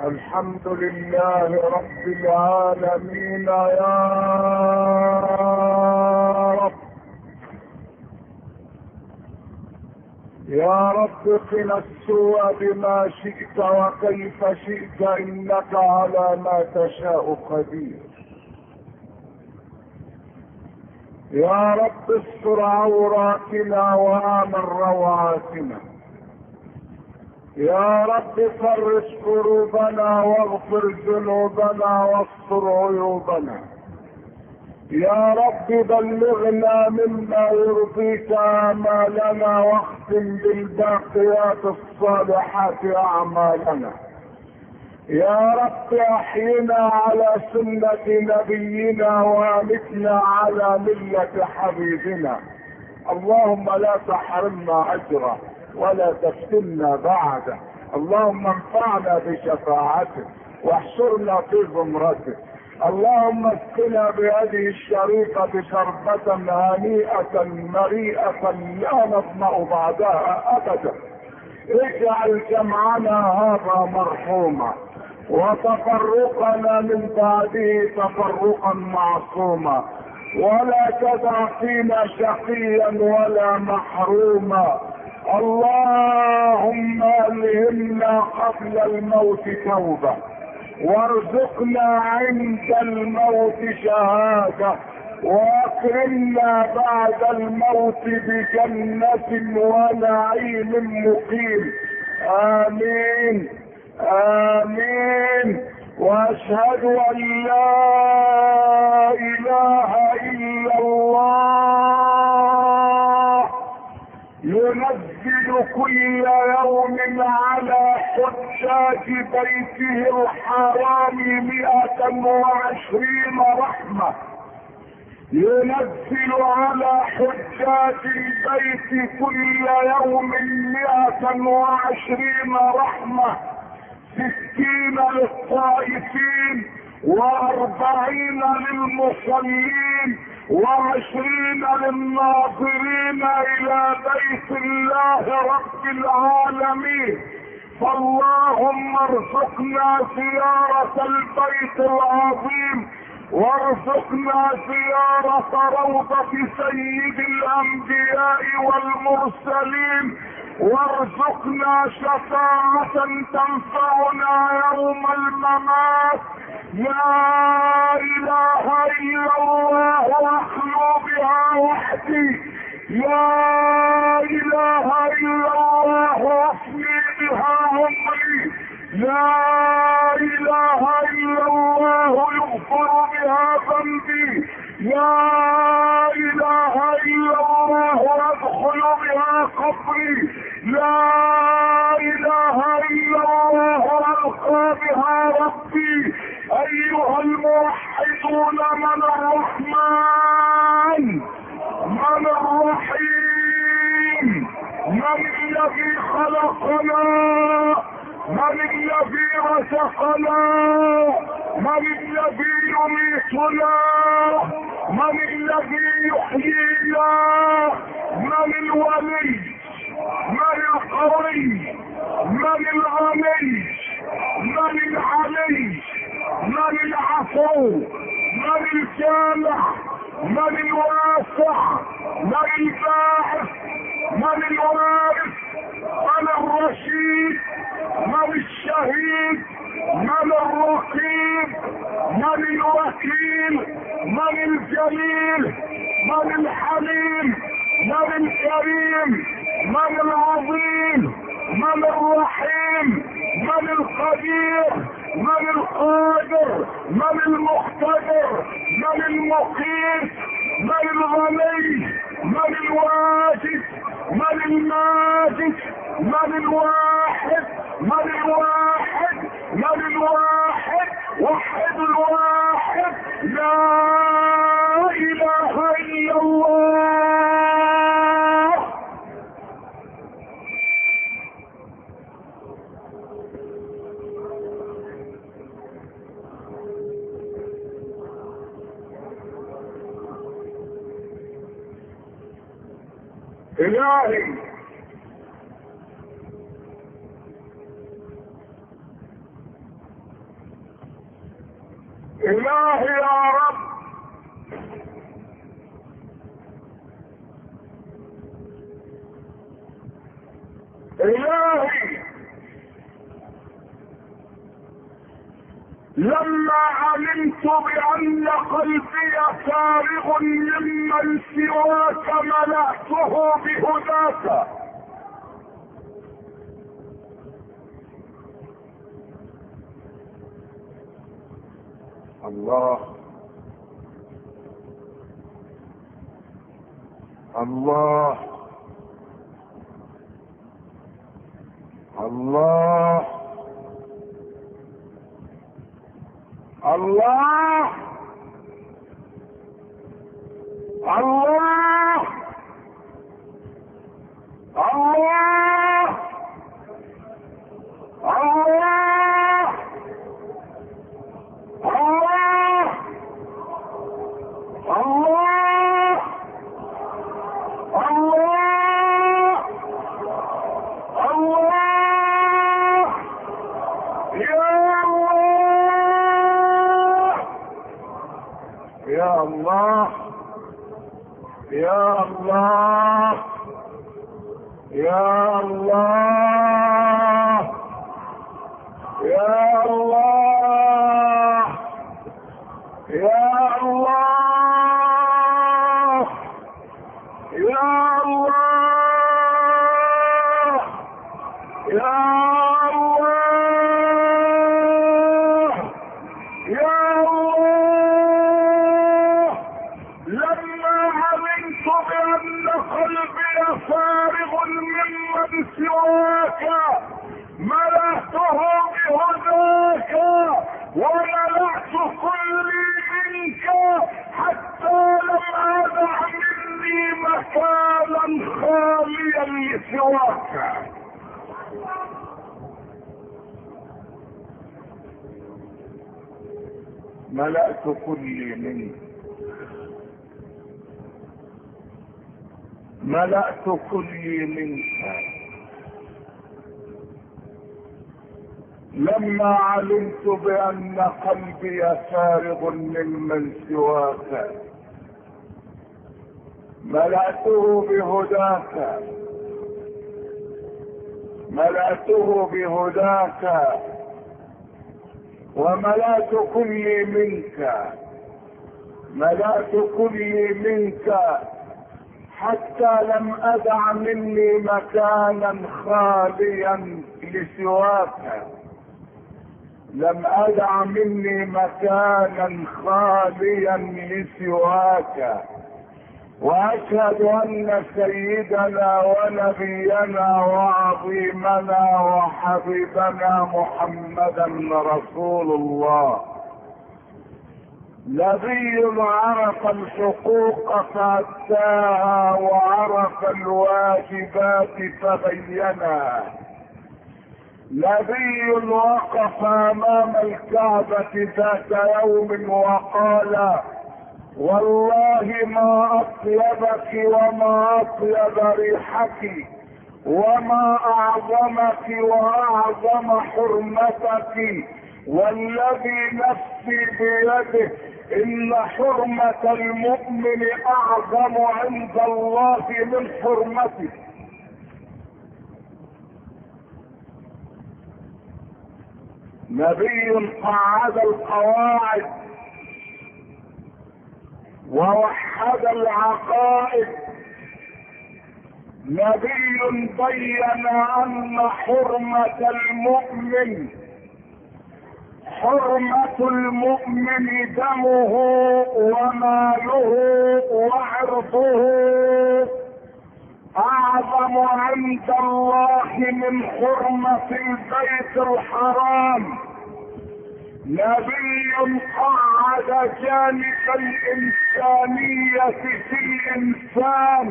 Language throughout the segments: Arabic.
الحمد لله رب العالمين يا رب. يا رب قنا السوء بما شئت وكيف شئت، انك على ما تشاء قدير. يا رب استر عوراتنا وامن روعاتنا. يا رب فرج كروبنا واغفر ذنوبنا واستر عيوبنا. يا رب بلغنا مما يرضيك آمالنا واختم بالباقيات الصالحات أعمالنا. يا رب احينا على سنة نبينا وامتنا على ملة حبيبنا. اللهم لا تحرمنا اجره ولا تفتنا بعده. اللهم انفعنا بشفاعته واحشرنا في زمرته. اللهم اسقنا بهذه الشريفة شربة هنيئة مريئة لا نظمأ بعدها ابدا. اجعل جمعنا هذا مرحوما وتفرقنا من بعده تفرقا معصوما، ولا تدع فينا شقيا ولا محروما. اللهم الهمنا قبل الموت توبة، وارزقنا عند الموت شهادة، واكرمنا بعد الموت بجنة ونعيم مقيم. امين امين. واشهد ان لا اله الا الله ينزل كل يوم على حجاج بيته الحرام 120 رحمة. ينزل على حجاج البيت كل يوم 120 رحمة، 60 للطائفين و40 للمصلين و20 للناظرين الى بيت الله رب العالمين. فاللهم ارزقنا زيارة البيت العظيم، وارزقنا زيارة روضة سيد الانبياء والمرسلين، وارزقنا شفاعة تنفعنا يوم الممات. لا اله الا الله واخلو بها وحدي. لا اله الا الله وافني بها عمري. لا اله الا الله يغفر بها ذنبي. لا اله الا الله ادخل بها قبري. لا اله الا الله القى بها ربي. ايها الموحدون من الرحمن من الرحيم من الذي خلقنا، من الذي رزقنا، من الذي يميتنا، من الذي يحيينا، من الولي، من القوي، من الغني، من العلي، من العفو، من الجامع، من الواسع، من الباعث، من الوارث، من الرشيد، من الشهيد، من الرقيب، من الوكيل، من الجليل، من الحليم، من الكريم، من العظيم، من الرحيم، من القدير، من القادر، من المقتدر، من المقيت، من الغني، من الواجد، من الماجد، من الواحد، من الواحد، من الواحد، وحد الواحد. لا اله الا الله. الهي الهي يا رب، الهي لما علمت بان قلبي فارغ ممن سواك ملأته بهداك. الله الله الله الله الله الله الله الله الله الله الله يا الله يا الله يا الله يا الله يا الله يا الله يا الله يا الله لما علمت بأن قلبي فارغ ممن سواك ملأته بهداك وملأت كلي منك حتى لم أدع مني مكانا خاليا لسواك. ملأت كلي منك، ملأت كلي منك لما علمت بأن قلبي فارغ ممن سواك ملأته بهداك، ملأته بهداك وملأت كلي منك، ملأت كلي منك حتى لم أدع مني مكانا خاليا لسواك، لم أدع مني مكانا خاليا لسواك. وأشهد أن سيدنا ونبينا وعظيمنا وحبيبنا محمدا رسول الله، نبي عرف الحقوق فأداها وعرف الواجبات فبينها، نبي وقف أمام الكعبة ذات يوم وقال والله ما أطيبك وما أطيب ريحك وما أعظمك وأعظم حرمتك، والذي نفسي بيده إن حرمة المؤمن أعظم عند الله من حرمته. نبي قعد القواعد ووحد العقائد، نبي بين أن حرمة المؤمن، حرمة المؤمن دمه وماله وعرضه أعظم عند الله من حرمة البيت الحرام. نبي قعد جانب الإنسانية في الإنسان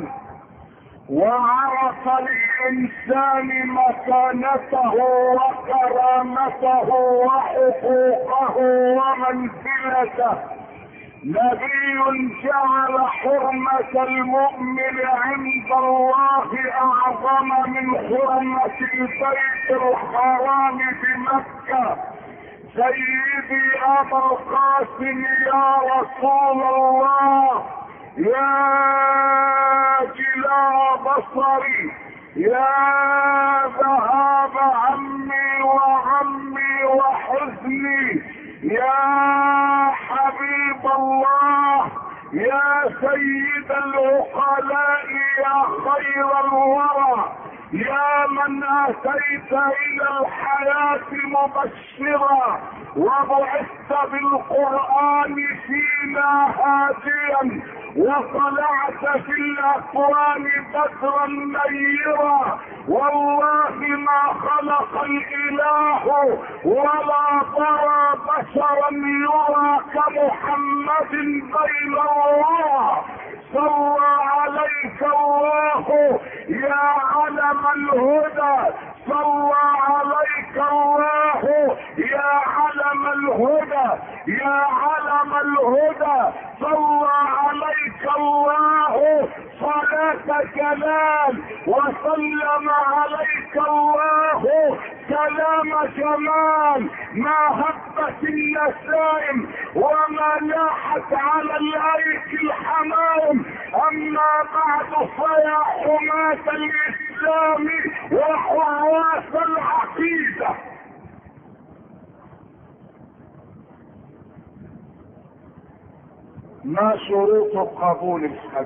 وعرف للإنسان مكانته وكرامته وحقوقه ومنزلته. نبي جعل حرمة المؤمن عند الله أعظم من حرمة البيت الحرام بمكة، سيدي ابا القاسم يا رسول الله، يا جلاء بصري، يا ذهاب همي وغمي وحزني، يا حبيب الله، يا سيد العقلاء، يا خير الورى، يا من اتيت الى الحياة مبشرا وبعثت بالقرآن فينا هاديا، وطلعت في الاكوان بدرا منيرا، والله ما خلق الاله ولا ترى بشرا يرى كمحمد بين الله. صلى عليك الله يا علم الهدى، صلى عليك الله يا علم الهدى، يا علم الهدى، صلى عليك الله صلاة جلال، وسلم عليك الله سلام جمال، ما هبت النسائم وما لاحت على الايك الحمام. اما بعد فيا حماة الاسلام وحراس العقيدة، ما شروط قبول الحج؟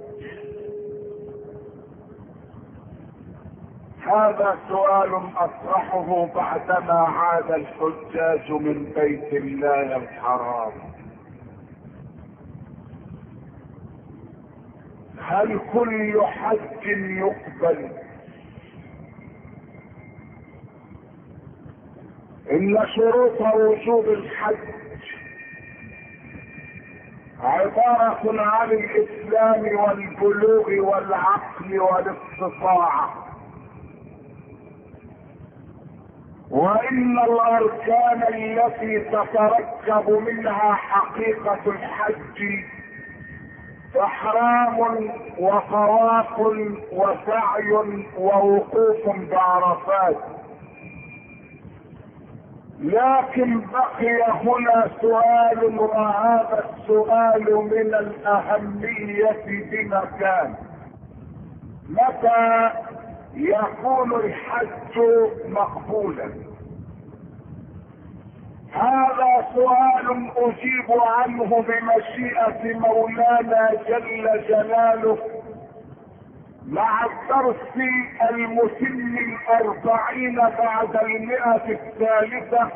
هذا سؤال اطرحه بعدما عاد الحجاج من بيت الله الحرام. هل كل حج يقبل؟ ان شروط وجوب الحج عبارة عن الاسلام والبلوغ والعقل والاستطاعة، وان الاركان التي تتركب منها حقيقة الحج احرام وطواف وسعي ووقوف بعرفات. لكن بقي هنا سؤال، وهذا السؤال من الاهمية بمكان: متى يكون الحج مقبولا؟ هذا سؤال اجيب عنه بمشيئة مولانا جل جلاله مع الدرس المتم 40 بعد 100 الثالثة.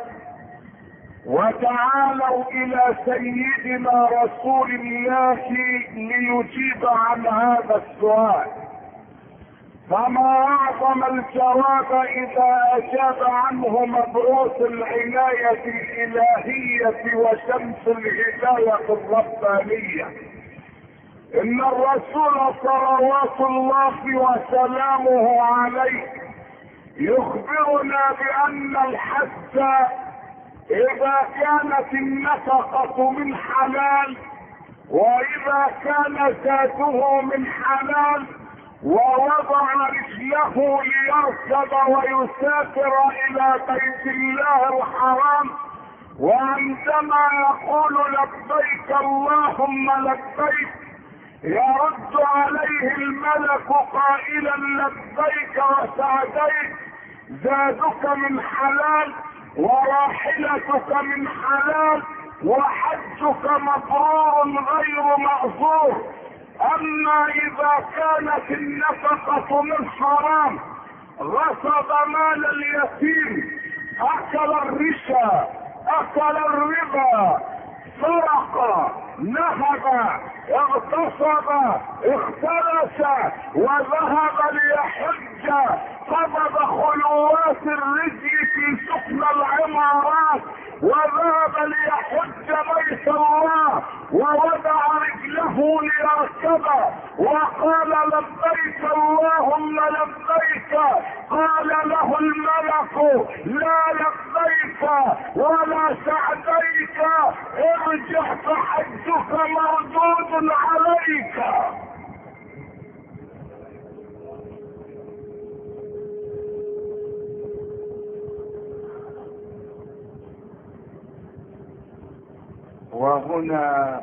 وتعالوا الى سيدنا رسول الله ليجيب عن هذا السؤال. فما اعظم الجواب اذا اجاب عنه مبعوث العناية الالهية وشمس الهداية الربانية. ان الرسول صلوات الله وسلامه عليه يخبرنا بان الحج اذا كانت النفقة من حلال، واذا كان زاده من حلال، ووضع رجله ليركب ويسافر الى بيت الله الحرام، وعندما يقول لبيك اللهم لبيك يرد عليه الملك قائلا لبيك وسعديك، زادك من حلال وراحلتك من حلال وحجك مبرور غير مأزور. اما اذا كانت النفقة من حرام، غصب مال اليتيم، اكل الرشا، اكل الربا، سرق، نهب، اغتصب، اختلس، وذهب ليحج، قبض خلوات الرجل في سكن العمارات، وذهب ليحج بيت الله، ووضع رجله ليركب وقال لبيك اللهم لبيك، قال له الملك لا لبيك ولا سعديك، ارجع فحجك مردود عليك. وهنا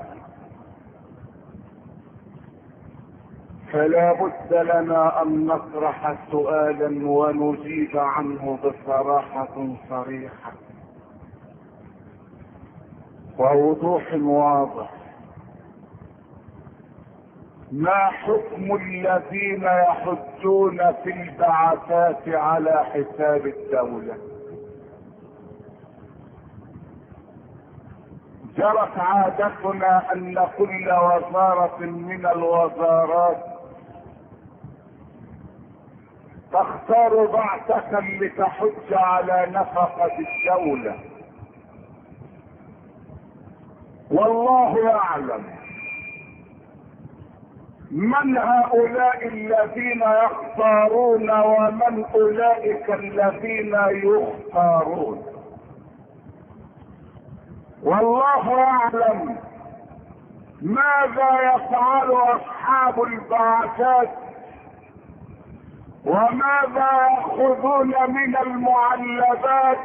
فلا بد لنا ان نطرح سؤالا ونجيب عنه بصراحة صريحة ووضوح واضح. ما حكم الذين يحجون في البعثات على حساب الدولة؟ جرت عادتنا ان كل وزارة من الوزارات تختار بعثة لتحج على نفقة الدولة، والله يعلم من هؤلاء الذين يختارون ومن اولئك الذين يختارون، والله يعلم ماذا يفعل اصحاب البعثات وماذا يأخذون من المعلبات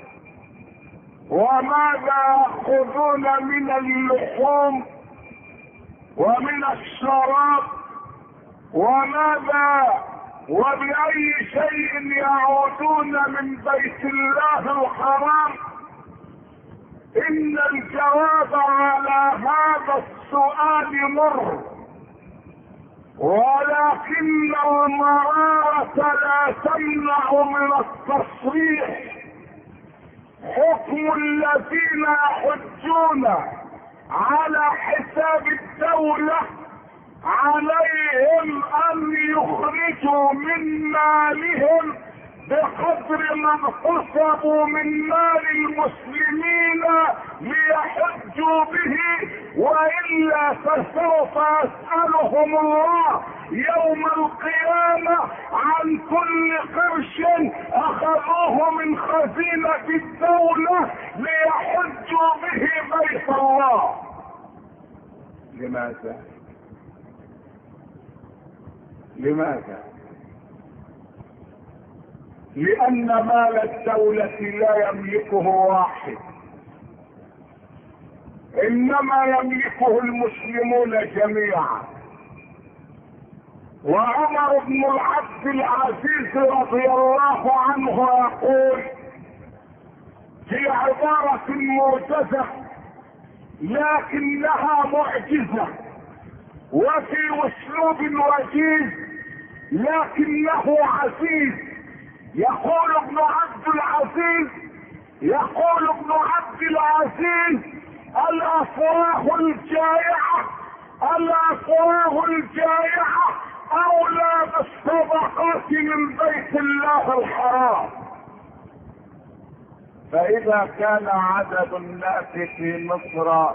وماذا يأخذون من اللحوم ومن الشراب وماذا وبأي شيء يعودون من بيت الله الحرام. إن الجواب على هذا السؤال مر، ولكن المرارة لا تمنع من التصريح. حكم الذين يحجون على حساب الدولة عليهم أن يخرجوا من مالهم بقدر ما اغتصبوا من مال المسلمين ليحجوا به، وإلا فسوف يسألهم الله يوم القيامة عن كل قرش أخذوه من خزينة الدولة ليحجوا به بيت الله. لماذا؟ لماذا؟ لأن مال الدولة لا يملكه واحد، إنما يملكه المسلمون جميعا. وعمر بن العبد العزيز رضي الله عنه يقول في عبارة موجزة لكنها معجزة وفي اسلوب وجيز لكنه عزيز. يقول ابن عبد العزيز الافواه الجائعة اولى بالصدقات من بيت الله الحرام. فاذا كان عدد الناس في مصر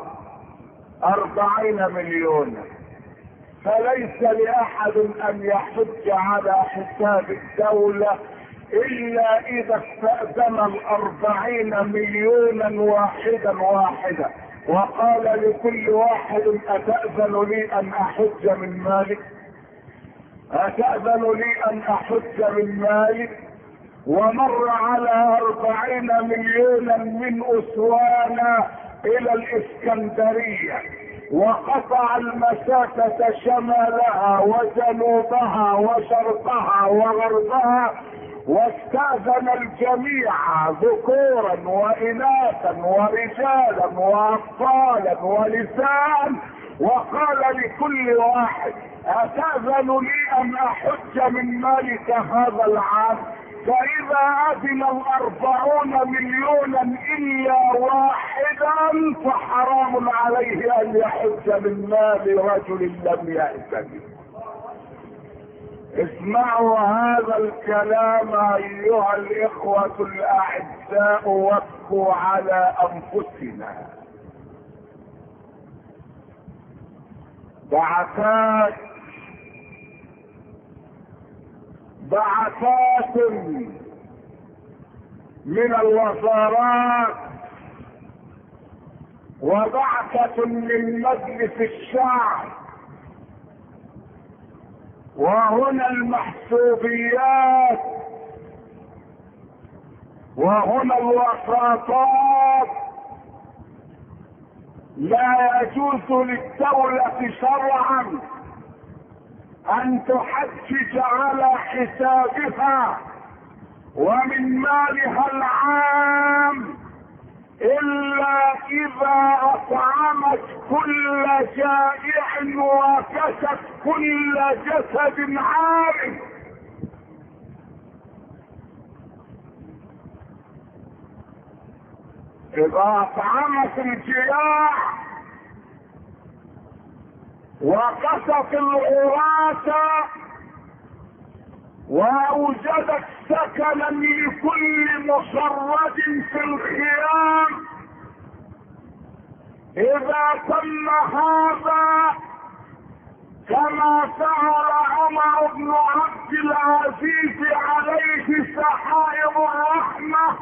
40 مليون فليس لاحد ان يحج على حساب الدولة الا اذا استأذن 40 مليونا واحدا وقال لكل واحد اتأذن لي ان احج من مالك، أتأذن لي أن أحج من مالك. ومر على 40 مليونا من أسوان إلى الإسكندرية وقطع المسافة شمالها وجنوبها وشرقها وغربها، واستأذن الجميع ذكورا وإناثا ورجالا وأطفالا ونساء، وقال لكل واحد أتأذن لي أن أحج من مالك هذا العام؟ فإذا أذن 40 مليونا إلا واحدا فحرام عليه أن يحج من مال رجل لم يأذن. اسمعوا هذا الكلام أيها الإخوة الأعزاء وابكوا على أنفسنا. بعثات من الوزارات وبعثة من مجلس الشعب، وهنا المحسوبيات وهنا الوساطات لا يجوز للدولة شرعا ان تحجج على حسابها ومن مالها العام الا اذا اطعمت كل جائع وكست كل جسد عار. اذا اطعمت الجياع وكست العراة واوجدت سكنا لكل مشرد في الخيام، اذا تم هذا كما فعل عمر بن عبد العزيز عليه سحائر الرحمة،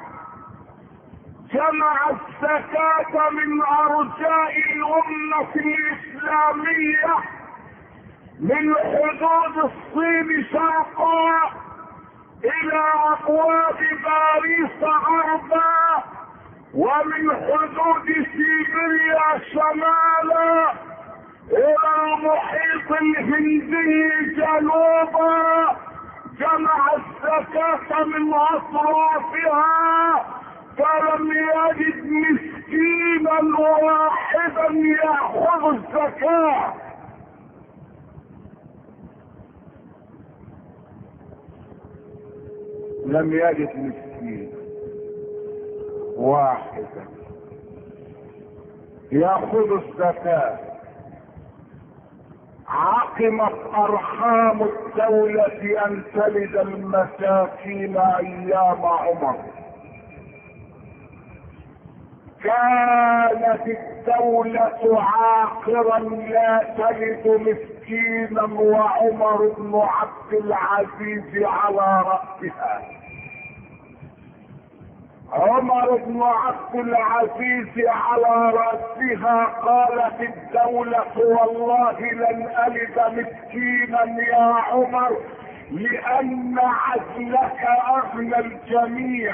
جمع الزكاة من ارجاء الامة الاسلامية من حدود الصين شرقا الى ابواب باريس غربا، ومن حدود سيبيريا شمالا الى المحيط الهندي جنوبا. جمع الزكاة من اطرافها، فلم يجد مسكينا واحدا ياخذ الزكاة. لم يجد مسكين واحدا ياخذ الزكاة. عقمت ارحام الدولة ان تلد المساكين ايام عمر. كانت الدولة عاقرا لا تلد مسكينا وعمر بن عبد العزيز على رأسها. عمر بن عبد العزيز على رأسها. قالت الدولة والله لن ألد مسكينا يا عمر لأن عدلك أغنى الجميع.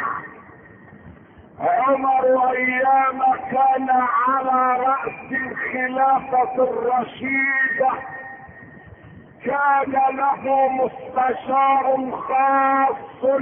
عمر ايام كان على رأس الخلافة الرشيدة كان له مستشار خاص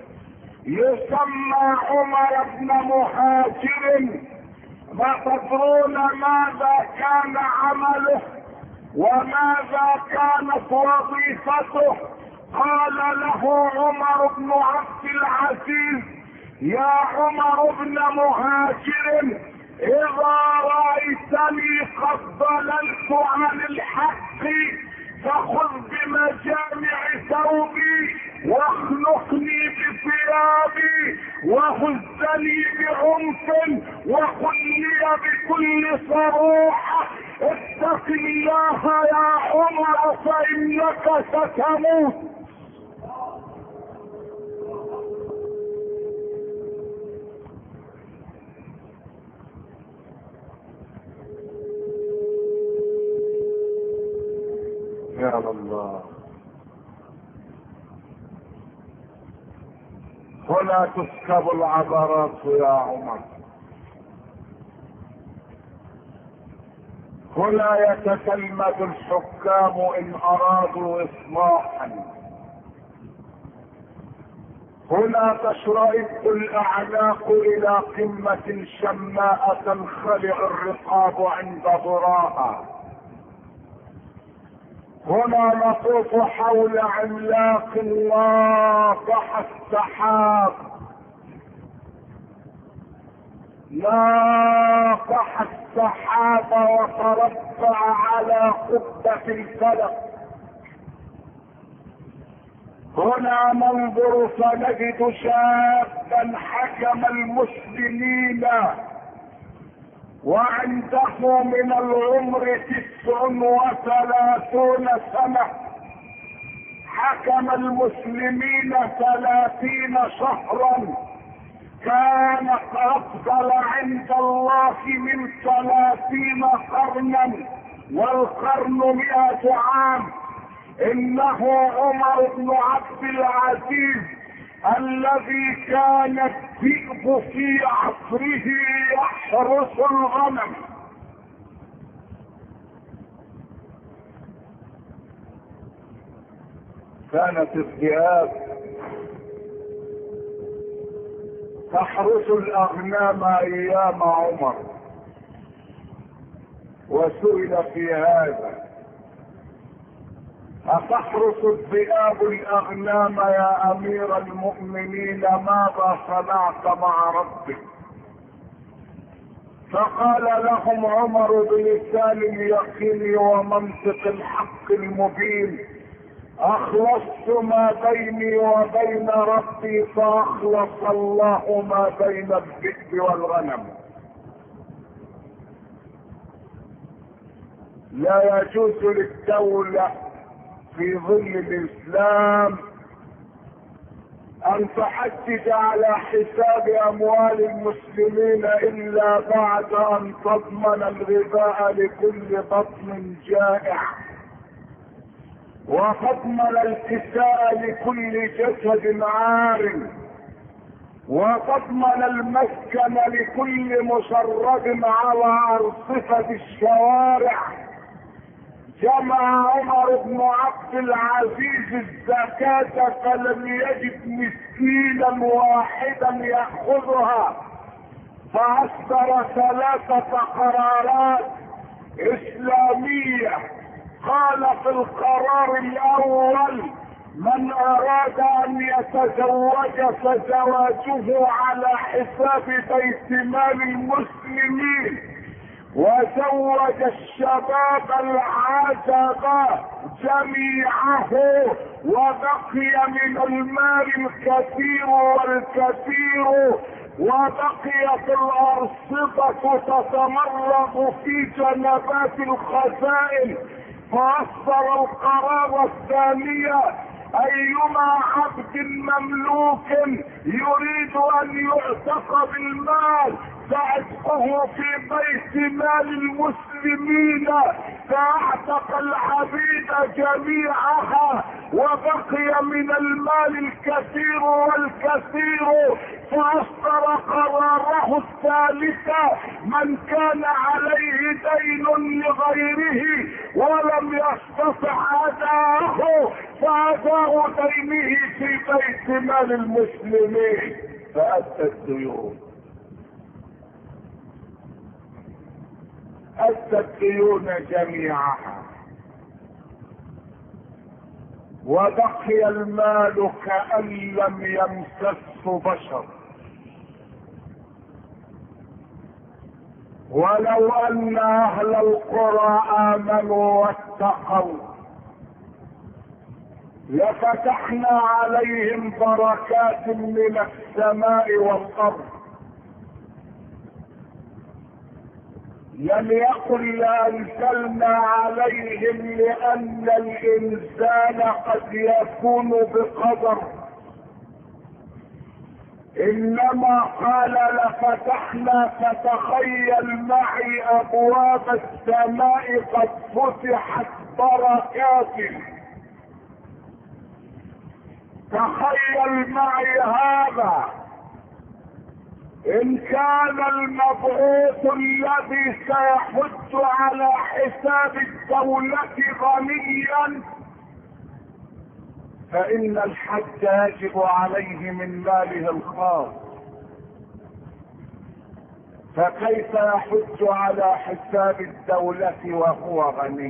يسمى عمر بن مهاجر. وتدرون ماذا كان عمله وماذا كانت وظيفته؟ قال له عمر بن عبد العزيز: يا عمر بن مهاجر، اذا رأيتني قد ضللت عن الحق فخذ بمجامع ثوبي واخنقني بثيابي وهزني بعنف وقل لي بكل صروحة: اتق الله يا عمر فانك ستموت. يا الله. هنا تسكب العبرات يا عمر، هنا يتتلمذ الحكام ان ارادوا اصلاحا، هنا تشرئب الاعناق الى قمة شماء تنخلع الرقاب عند ذراها، هنا نطوف حول عملاق ناطح السحاب، ناطح السحاب وترفع على قبة الفلك. هنا ننظر فنجد شابا حكم المسلمين وعنده من العمر 39 سنة، حكم المسلمين 30 شهرا، كان افضل عند الله من 30 قرنا، والقرن 100 عام. انه عمر بن عبد العزيز الذي كان الذئب في عصره يحرس الغنم، كانت الذئاب تحرس الأغنام أيام عمر، وسئل في هذا: أتحرس الذئاب الأغنام يا أمير المؤمنين؟ ماذا صنعت مع ربك؟ فقال لهم عمر بلسان اليقين ومنطق الحق المبين: أخلصت ما بيني وبين ربي فأخلص الله ما بين الذئب والغنم. لا يجوز للدولة في ظل الإسلام أن تحدد على حساب أموال المسلمين إلا بعد أن تضمن الغذاء لكل بطن جائع، وتضمن الكساء لكل جسد عار، وتضمن المسكن لكل مشرد على أرصفة الشوارع. جمع عمر بن عبد العزيز الزكاة فلم يجد مسكينا واحدا يأخذها، فأصدر 3 قرارات إسلامية. قال في القرار الأول: من أراد أن يتزوج فزواجه على حساب بيت مال المسلمين، وزوج الشباب العزبة جميعه، وبقي من المال الكثير والكثير، وبقيت الأرصفة تتمرغ في جنبات الخزائن. فأصدر القرار الثانية: أيما عبد مملوك يريد أن يعتق بالمال فعتقه في بيت مال المسلمين، فاعتق العبيد جميعها، وبقي من المال الكثير والكثير. فأصدر قراره الثالثة: من كان عليه دين لغيره ولم يستطع أداءه فأداء دينه في بيت مال المسلمين، فأدى الديون. أدى الديون جميعها، وبقي المال كأن لم يمسسه بشر. ولو أن أهل القرى آمنوا واتقوا لفتحنا عليهم بركات من السماء والأرض. لم يقل لأنزلنا عليهم لأن الإنسان قد يكون بقدر، إنما قال لفتحنا. فتخيل معي أبواب السماء قد فتحت بركات. تخيل معي هذا. إن كان المبعوث الذي سيحج على حساب الدولة غنيا، فإن الحج يجب عليه من ماله الخاص، فكيف يحج على حساب الدولة وهو غني؟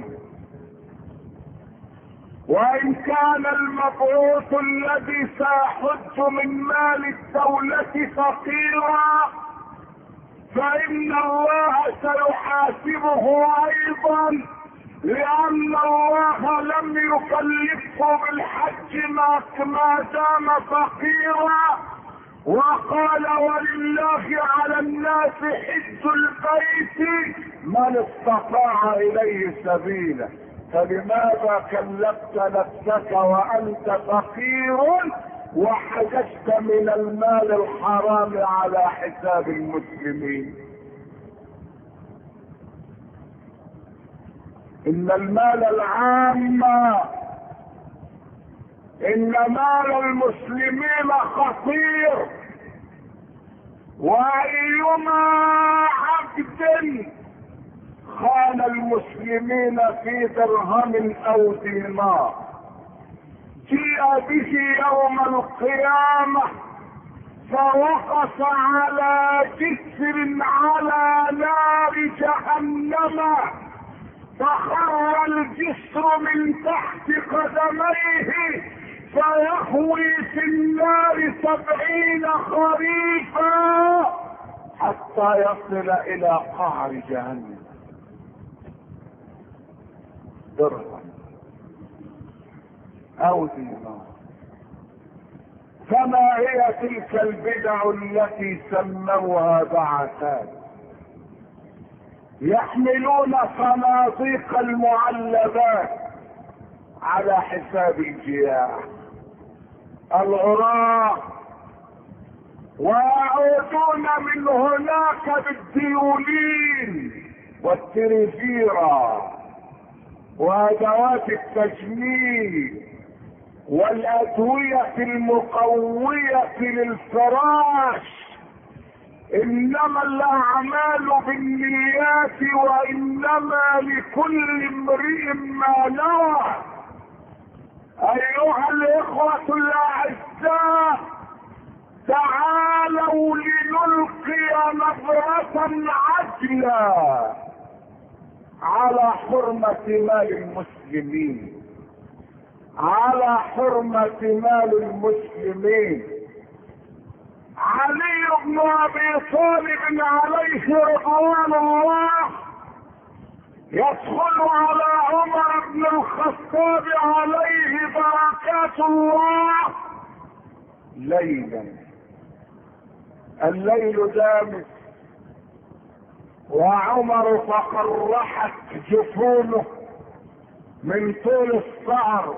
وإن كان المبعوث الذي سيحج من مال الدولة فقيرا، فإن الله سيحاسبه أيضا، لأن الله لم يكلفه بالحج ما دام فقيرا. وقال: ولله على الناس حج البيت من استطاع إليه سبيلا. فلماذا كلفت نفسك وأنت فقير وحججت من المال الحرام على حساب المسلمين؟ إن المال العام، إن مال المسلمين خطير، وأيما عبد خان المسلمين في درهم أو دينار جيء به يوم القيامة فوقف على جسر على نار جهنم، فخر الجسر من تحت قدميه فيهوي في النار 70 خريفا حتى يصل الى قعر جهنم. درهم او دينار. فما هي تلك البدع التي سموها بعثات؟ يحملون صناديق المعلبات على حساب الجياع العراة، ويعودون من هناك بالديولين والتريفيرا وادوات التجميل والادوية المقوية للفراش. انما الاعمال بالنيات وانما لكل امرئ ما نوى. ايها الاخوة الاعزاء، تعالوا لنلقي نظرة عجلة على حرمة مال المسلمين، على حرمة مال المسلمين. علي بن ابي طالب عليه رضوان الله يدخل على عمر بن الخطاب عليه بركات الله ليلا. الليل دامس وعمر تقرحت جفونه من طول السهر.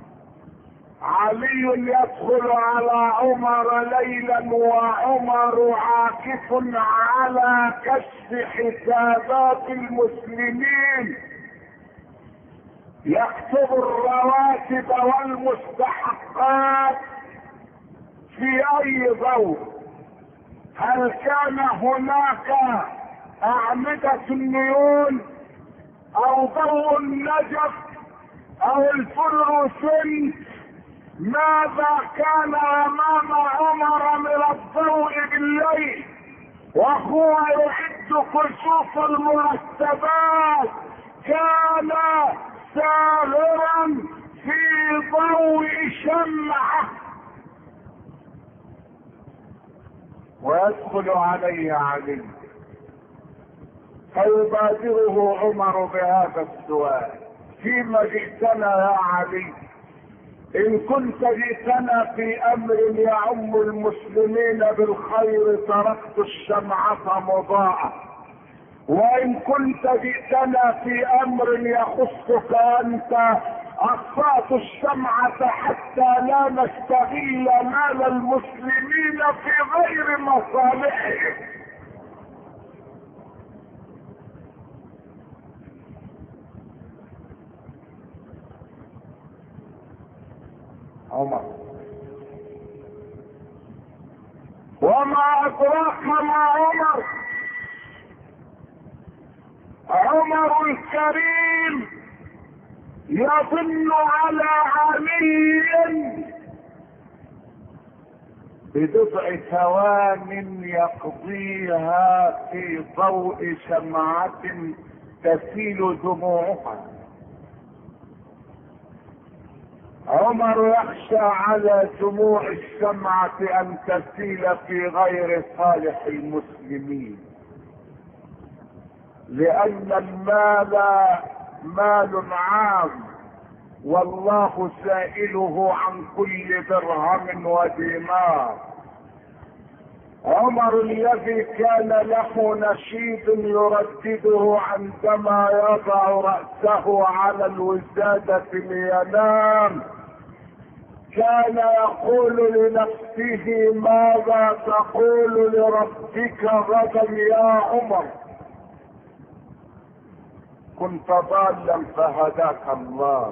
علي يدخل على عمر ليلا وعمر عاكف على كشف حسابات المسلمين، يكتب الرواتب والمستحقات في اي ضوء. هل كان هناك اعمدة النيون او ضوء النجف او الفلوسنت؟ ماذا كان امام عمر من الضوء بالليل وهو يعد كشوف المرتبات؟ كان ساهرا في ضوء شمعة. ويدخل عليه علي فيبادره عمر بهذا السؤال: فيما جئتنا يا علي؟ ان كنت جئتنا في امر يعم المسلمين بالخير تركت الشمعة مضاءة، وان كنت جئتنا في امر يخصك انت اطفأت الشمعة حتى لا نستغل مال المسلمين في غير مصالحهم. عمر: وما ادراك ما عمر؟ عمر الكريم يظن على علي ببضع ثوان يقضيها في ضوء شمعة تسيل دموعها. عمر يخشى على دموع الشمعة ان تسيل في غير صالح المسلمين، لان المال مال عام والله سائله عن كل درهم ودينار. عمر الذي كان له نشيد يردده عندما يضع رأسه على الوسادة لينام، كان يقول لنفسه: ماذا تقول لربك غدا يا عمر؟ كنت ضالا فهداك الله،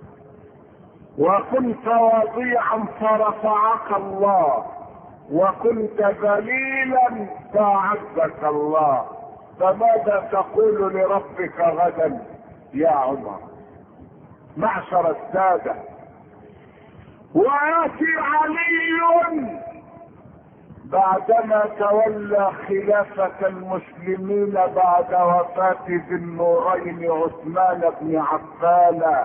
وكنت وضيعا فرفعك الله، وكنت ذليلا فاعزك الله، فماذا تقول لربك غدا يا عمر؟ معشر السادة، وياتي علي بعدما تولى خلافة المسلمين بعد وفاة ذي النورين عثمان بن عفان،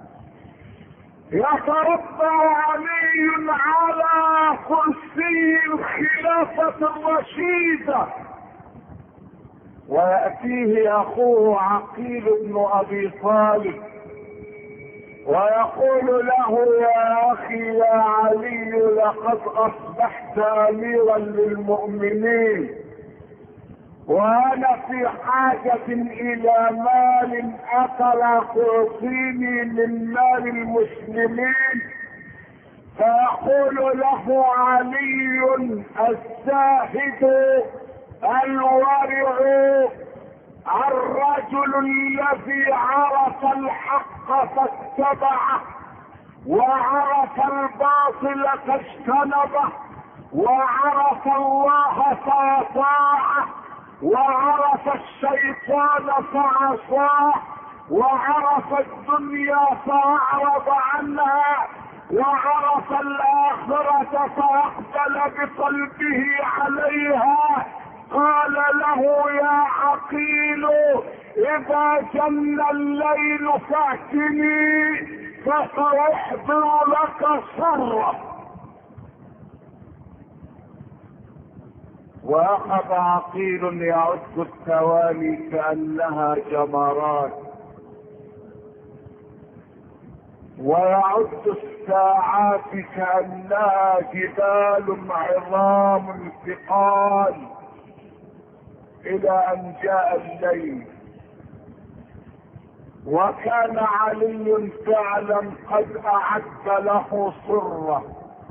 يتربع علي على كرسي الخلافة الرشيدة، ويأتيه أخوه عقيل بن أبي طالب ويقول له: يا أخي يا علي، لقد أصبحت أميرا للمؤمنين، وأنا في حاجة إلى مال أفلا تعطيني من مال المسلمين؟ فيقول له علي: الزاهد الورع الرجل الذي عرف الحق فاتبعه، وعرف الباطل فاجتنبه، وعرف الله فاطاعه، وعرف الشيطان فعصاه، وعرف الدنيا فأعرض عنها، وعرف الآخرة فأقبل بقلبه عليها. قال له: يا عقيل، إذا جن الليل فأتني فسأحضر لك سرة. وأخذ عقيل يعد الثواني كأنها جمرات، ويعد الساعات كأنها جبال عظام ثقال، إلى أن جاء الليل. وكان علي فعلا قد أعد له صرة،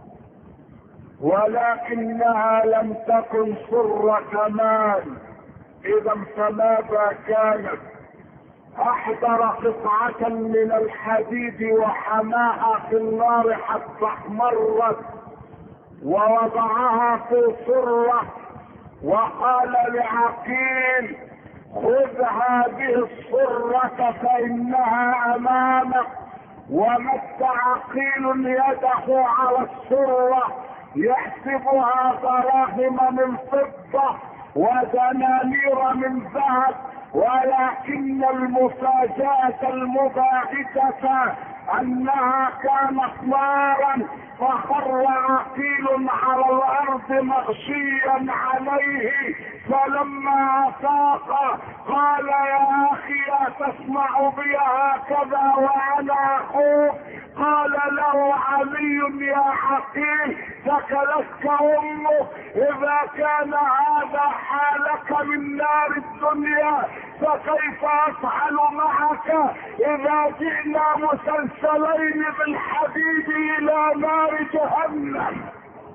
ولكنها لم تكن صرة كمال. إذا فماذا كانت؟ أحضر قطعة من الحديد وحماها في النار حتى احمرت، ووضعها في صرة، وقال لعقيل: خذ هذه الصرة فإنها أمامك. ومد عقيل يده على الصرة يحسبها دراهم من فضة ودنانير من ذهب، ولكن المفاجأة المباغتة أنها كانت نارا. فخر عقيل على الأرض مغشيا عليه، فلما أفاق قال: يا أخي أتسمع بي هكذا وأنا أخوك؟ قال له علي: يا عقيل، ثكلتك أمك. إذا كان هذا حالك من نار الدنيا، فكيف أفعل معك إذا جئنا مسلسلين بالحديد إلى نار جهنم؟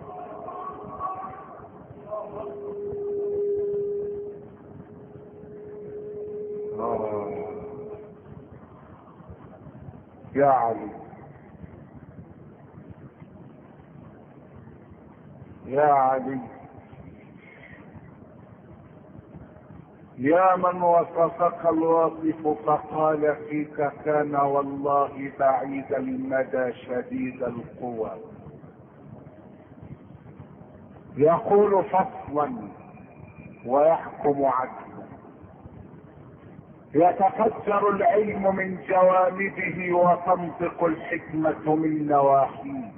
يا علي، يا علي، يا من وصفك الواصف فقال فيك: كان والله بعيد المدى شديد القوى، يقول فصلا ويحكم عدلا، يتفجر العلم من جوانبه وتنطق الحكمة من نواحيه،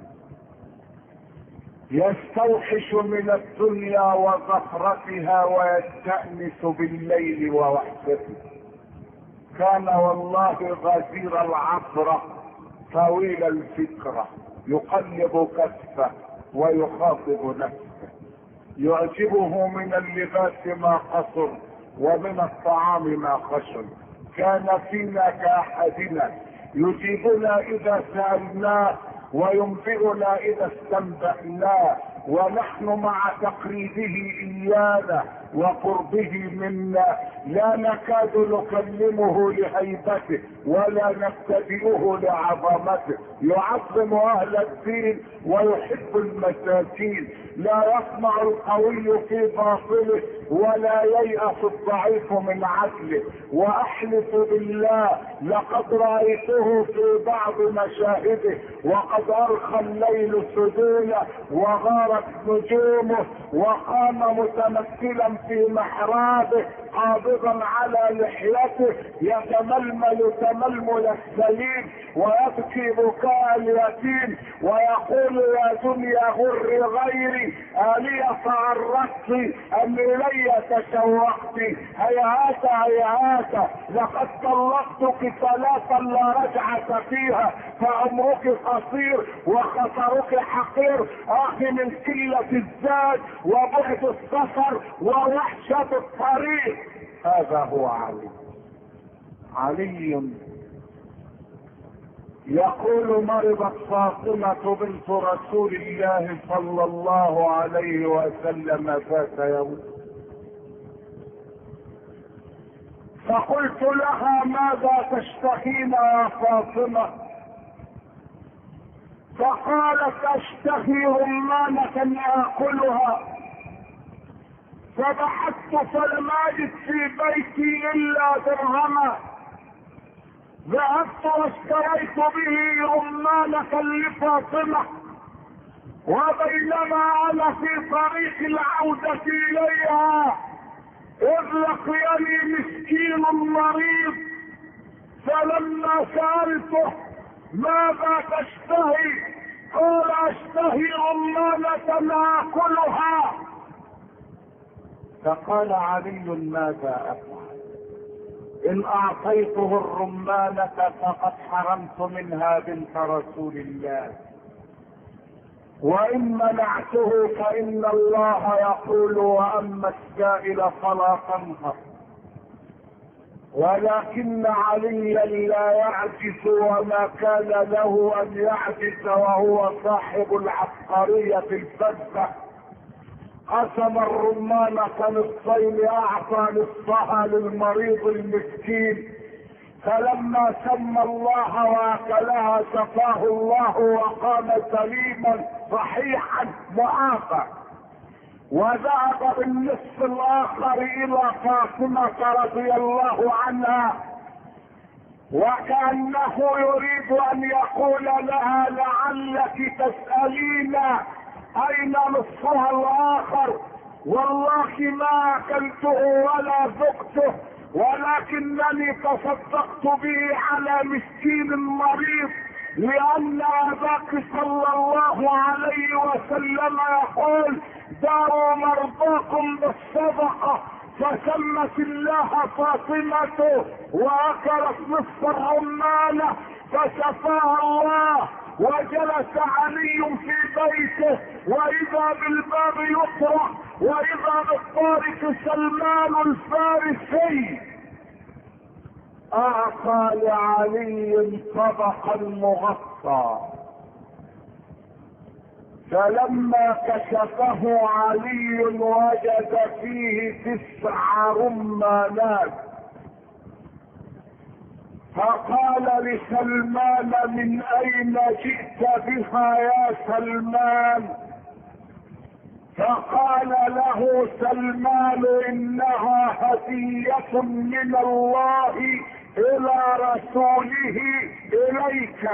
يستوحش من الدنيا وزخرفها ويستأنس بالليل ووحدته. كان والله غزير العبرة طويل الفكرة، يقلب كفه ويخاطب نفسه، يعجبه من اللباس ما قصر ومن الطعام ما خشن. كان فينا كأحدنا، يجيبنا إذا سألناه وينبئنا إذا استنبأناه، ونحن مع تقريبه إيانا وقربه منا لا نكاد نكلمه لهيبته ولا نبتدئه لعظمته. يعظم أهل الدين ويحب المساكين، لا يطمع القوي في باطله ولا ييأس الضعيف من عدله. واحلف بالله لقد رأيته في بعض مشاهده وقد ارخى الليل سدوله وغارت نجومه، وقام متمثلا في محرابه قابضا على لحيته يتململ تململ السليم ويبكي بكاء اليتيم ويقول يا دنيا غر غيري الي تعرضت ام الي تشوقت، هيهات هيهات لقد طلقتك ثلاثا لا رجعة فيها، فعمرك قصير وخطرك حقير، اخي من قلة الزاد وبعد السفر ووحشة الطريق. هذا هو علي يقول مرضت فاطمة بنت رسول الله صلى الله عليه وسلم ذات يوم، فقلت لها ماذا تشتهين يا فاطمة؟ فقالت اشتهي رمانة اكلها، فبحثت فلم اجد في بيتي الا درهما، ذهبت واشتريت به رمانة لفاطمة، وبينما انا في طريق العودة اليها اذ لقيني مسكين مريض، فلما سألته ماذا تشتهي قال اشتهي رمانة اكلها. فقال علي ماذا افعل؟ ان اعطيته الرمانة فقد حرمت منها بنت رسول الله، وان منعته فان الله يقول واما السائل فلا تنهر. ولكن عليا لا يعجز وما كان له ان يعجز وهو صاحب العبقرية الفذة. قسم الرمانة نصفين اعطى نصفها للمريض المسكين، فلما سمى الله واكلها شفاه الله وقام سليما صحيحا معافى. وذهب بالنصف الاخر الى فاطمة رضي الله عنها وكأنه يريد ان يقول لها لعلك تسألين اين نصفها الاخر، والله ما اكلته ولا ذقته ولكنني تصدقت به على مسكين مريض، لان اباك صلى الله عليه وسلم يقول داروا مرضاكم بالصدقة، فسمت الله فاطمة واكلت نصف الرمانة فشفاها الله. وجلس علي في بيته واذا بالباب يطرق واذا بالطارق سلمان الفارسي اعطى لعلي طبقا مغطى، فلما كشفه علي وجد فيه 9 رمانات، فقال لسلمان من اين جئت بها يا سلمان؟ فقال له سلمان انها هدية من الله الى رسوله اليك.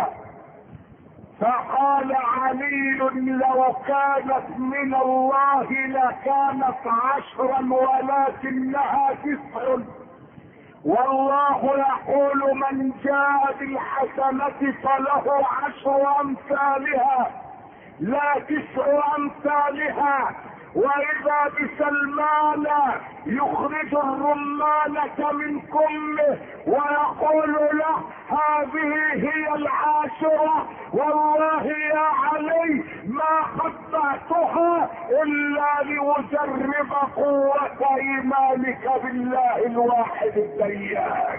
فقال علي لو كانت من الله لكانت 10 ولكنها 9، والله يقول من جاء بالحسنة فله 10 امثالها لا 9 امثالها. واذا بسلمان يخرج الرمانة من كمه ويقول له هذه هي 10، والله يا علي ما قطعتها الا لأجرب قوة ايمانك بالله الواحد الديان.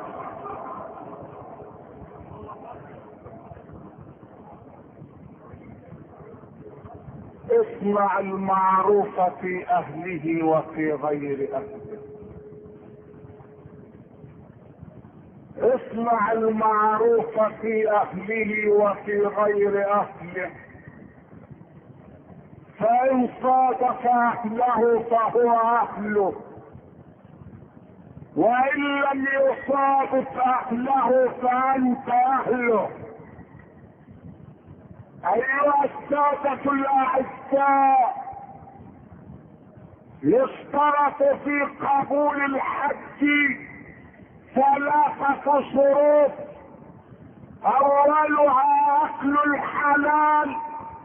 اسمع المعروف في اهله وفي غير اهله، اسمع المعروف في اهله وفي غير اهله، فإن صادف أهله فهو أهله، وإن لم يصادف أهله فأنت أهله. أيها السادة الأعزاء، يشترط في قبول الحج 3 شروط: أولها أكل الحلال،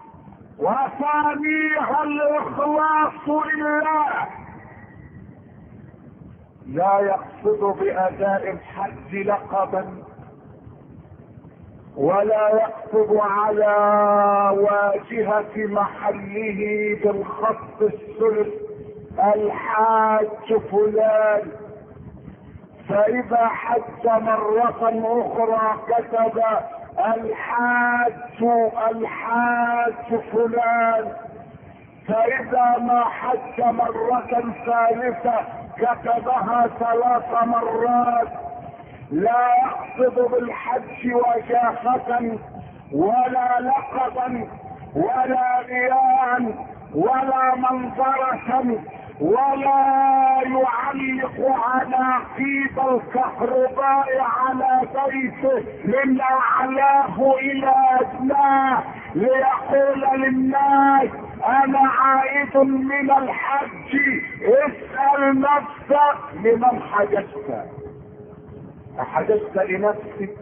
وثانيها الإخلاص لله. لا يقصد بأداء الحج لقبا، ولا يكتب على واجهة محله بالخط الثلث الحاج فلان، فإذا حج مرة أخرى كتب الحاج فلان، فإذا ما حج مرة ثالثة كتبها 3 مرات. لا يقصد بالحج وجاهة ولا لقبا ولا رياء ولا منظرة، ولا يعلق عناقيد الكهرباء على بيته من اعلاه الى ادناه ليقول للناس انا عائد من الحج. اسأل نفسك لمن حججت؟ احججت لنفسك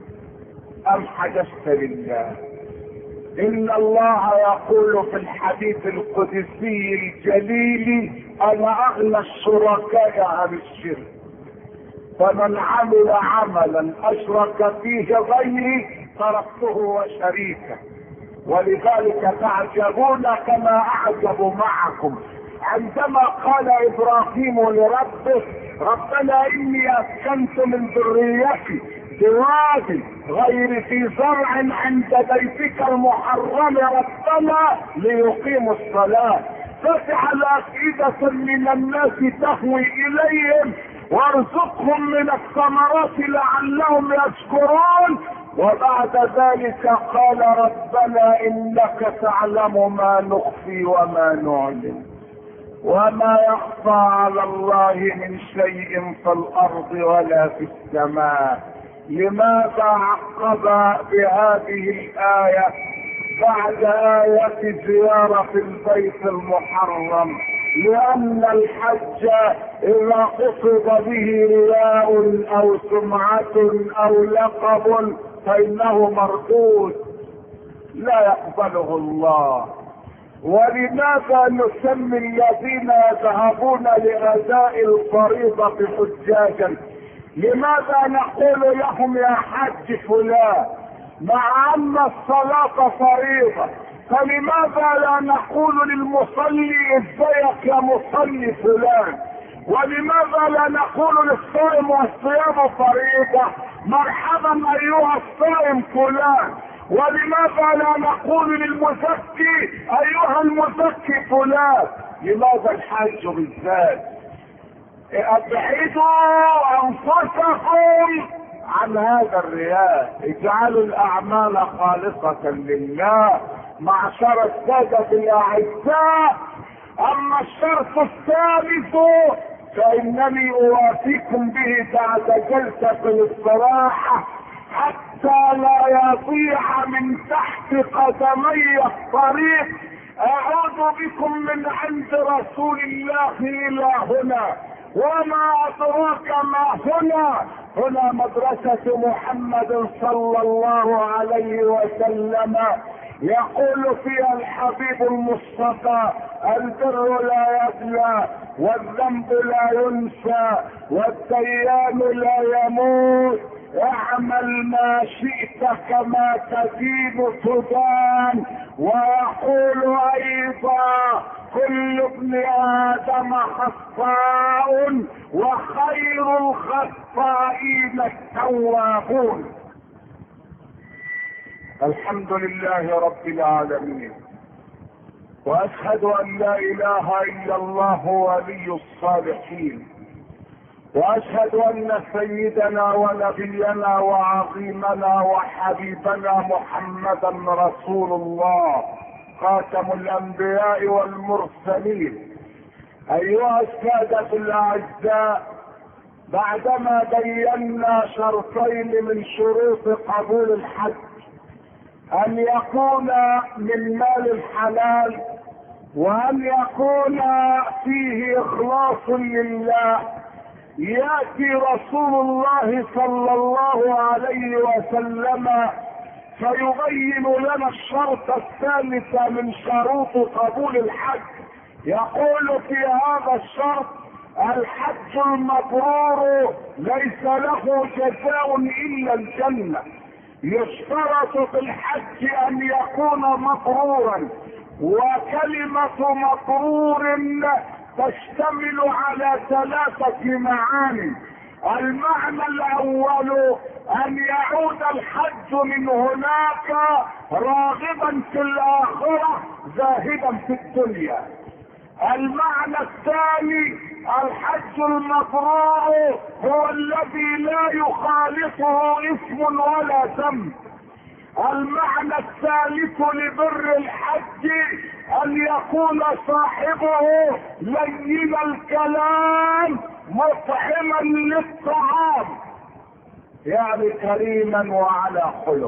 ام حججت لله؟ ان الله يقول في الحديث القدسي الجليل انا اغنى الشركاء عن الشرك، فمن عمل عملا اشرك فيه غيري تركته وشريكه. ولذلك تعجبون كما اعجب معكم عندما قال ابراهيم لربه ربنا اني اسكنت من ذريتي بوادي غير ذي زرع عند بيتك المحرم ربنا ليقيموا الصلاة فاجعل أفئدة من الناس تهوي إليهم وارزقهم من الثمرات لعلهم يشكرون. وبعد ذلك قال ربنا إنك تعلم ما نخفي وما نعلن وما يخفى على الله من شيء في الأرض ولا في السماء. لماذا عقب بهذه الآية بعد آية زيارة البيت المحرم؟ لأن الحج إذا قصد به رياء أو سمعة أو لقب فإنه مردود لا يقبله الله. ولماذا نسمي الذين يذهبون لأداء الفريضة حجاجا؟ لماذا نقول لهم يا حج فلان مع ان الصلاة فريضة؟ فلماذا لا نقول للمصلي ازيك يا مصلي فلان؟ ولماذا لا نقول للصائم والصيام فريضة مرحبا ايها الصائم فلان؟ ولماذا لا نقول للمزكي ايها المزكي فلان؟ لماذا الحج بالذات؟ ابعدوا انفسكم عن هذا الرياء، اجعلوا الاعمال خالصة لله معشر السادة الاعزاء. اما الشرط الثالث فانني اوافيكم به بعد جلسة الاستراحة حتى لا يضيع من تحت قدمي الطريق. اعوذ بكم من عند رسول الله الى هنا، وما ادراك ما هنا؟ هنا مدرسة محمد صلى الله عليه وسلم يقول فيها الحبيب المصطفى البر لا يبلى والذنب لا ينسى والديان لا يموت اعمل ما شئت كما تدين تدان. ويقول ايضا كل ابن ادم خطاء وخير الخطائين التوابون. الحمد لله رب العالمين، واشهد ان لا اله الا الله ولي الصالحين، واشهد ان سيدنا ونبينا وعظيمنا وحبيبنا محمدا رسول الله خاتم الانبياء والمرسلين. ايها السادة الاعزاء، بعدما بينا شرطين من شروط قبول الحج، ان يكون من مال الحلال، وان يكون فيه اخلاص لله، ياتي رسول الله صلى الله عليه وسلم فيبين لنا الشرط الثالث من شروط قبول الحج. يقول في هذا الشرط: الحج المبرور ليس له جزاء الا الجنة. يشترط في الحج ان يكون مبرورا، وكلمة مبرور تشتمل على 3 معاني. المعنى الاول ان يعود الحج من هناك راغبا في الاخرة زاهدا في الدنيا. المعنى الثاني: الحج المبرور هو الذي لا يخالطه اثم ولا ذنب. المعنى الثالث لبر الحج ان يكون صاحبه لين الكلام مطعما للطعام، يعني كريما وعلى خلق.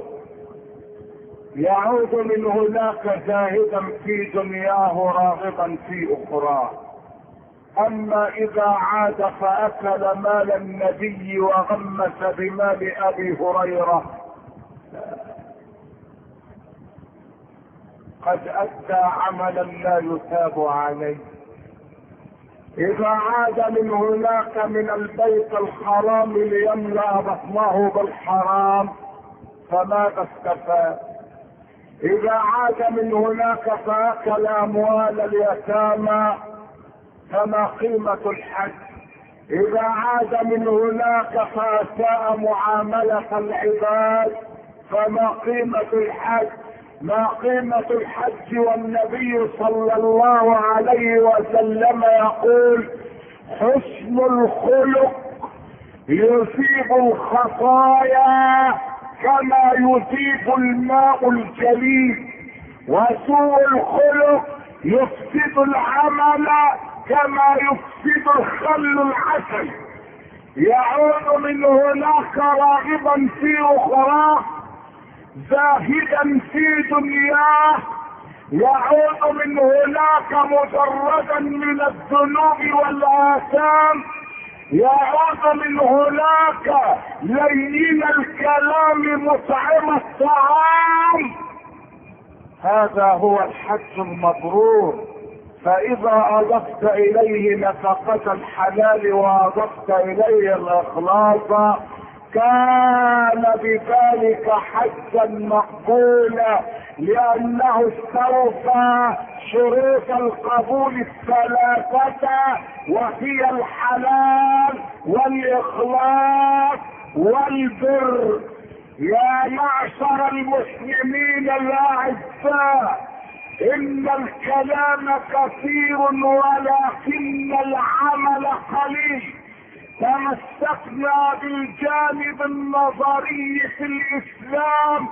يعود من هناك زاهدا في دنياه راغبا في اخراه. اما اذا عاد فاكل مال النبي وغمس بمال ابي هريرة قد ادى عملا لا يثاب عليه. اذا عاد من هناك من البيت الحرام ليملأ بطنه بالحرام فماذا استفاد؟ اذا عاد من هناك فاكل اموال اليتامى فما قيمة الحج؟ اذا عاد من هناك فاساء معاملة العباد فما قيمة الحج؟ ما قيمة الحج والنبي صلى الله عليه وسلم يقول: حسن الخلق يذيب الخطايا كما يذيب الماء الجليد، وسوء الخلق يفسد العمل كما يفسد الخل العسل. يعود من هناك راغبا في اخراه زاهدا في دنياه، يعود من هناك مجردا من الذنوب والاثام، يعود من هناك لين الكلام مطعم الطعام. هذا هو الحج المبرور. فاذا اضفت اليه نفقة الحلال واضفت اليه الاخلاص كان بذلك حجا مقبولا، لانه استوفى شروط القبول 3، وهي الحلال والاخلاص والبر. يا معشر المسلمين الاعزاء، ان الكلام كثير ولكن العمل قليل. تمسكنا بالجانب النظري في الاسلام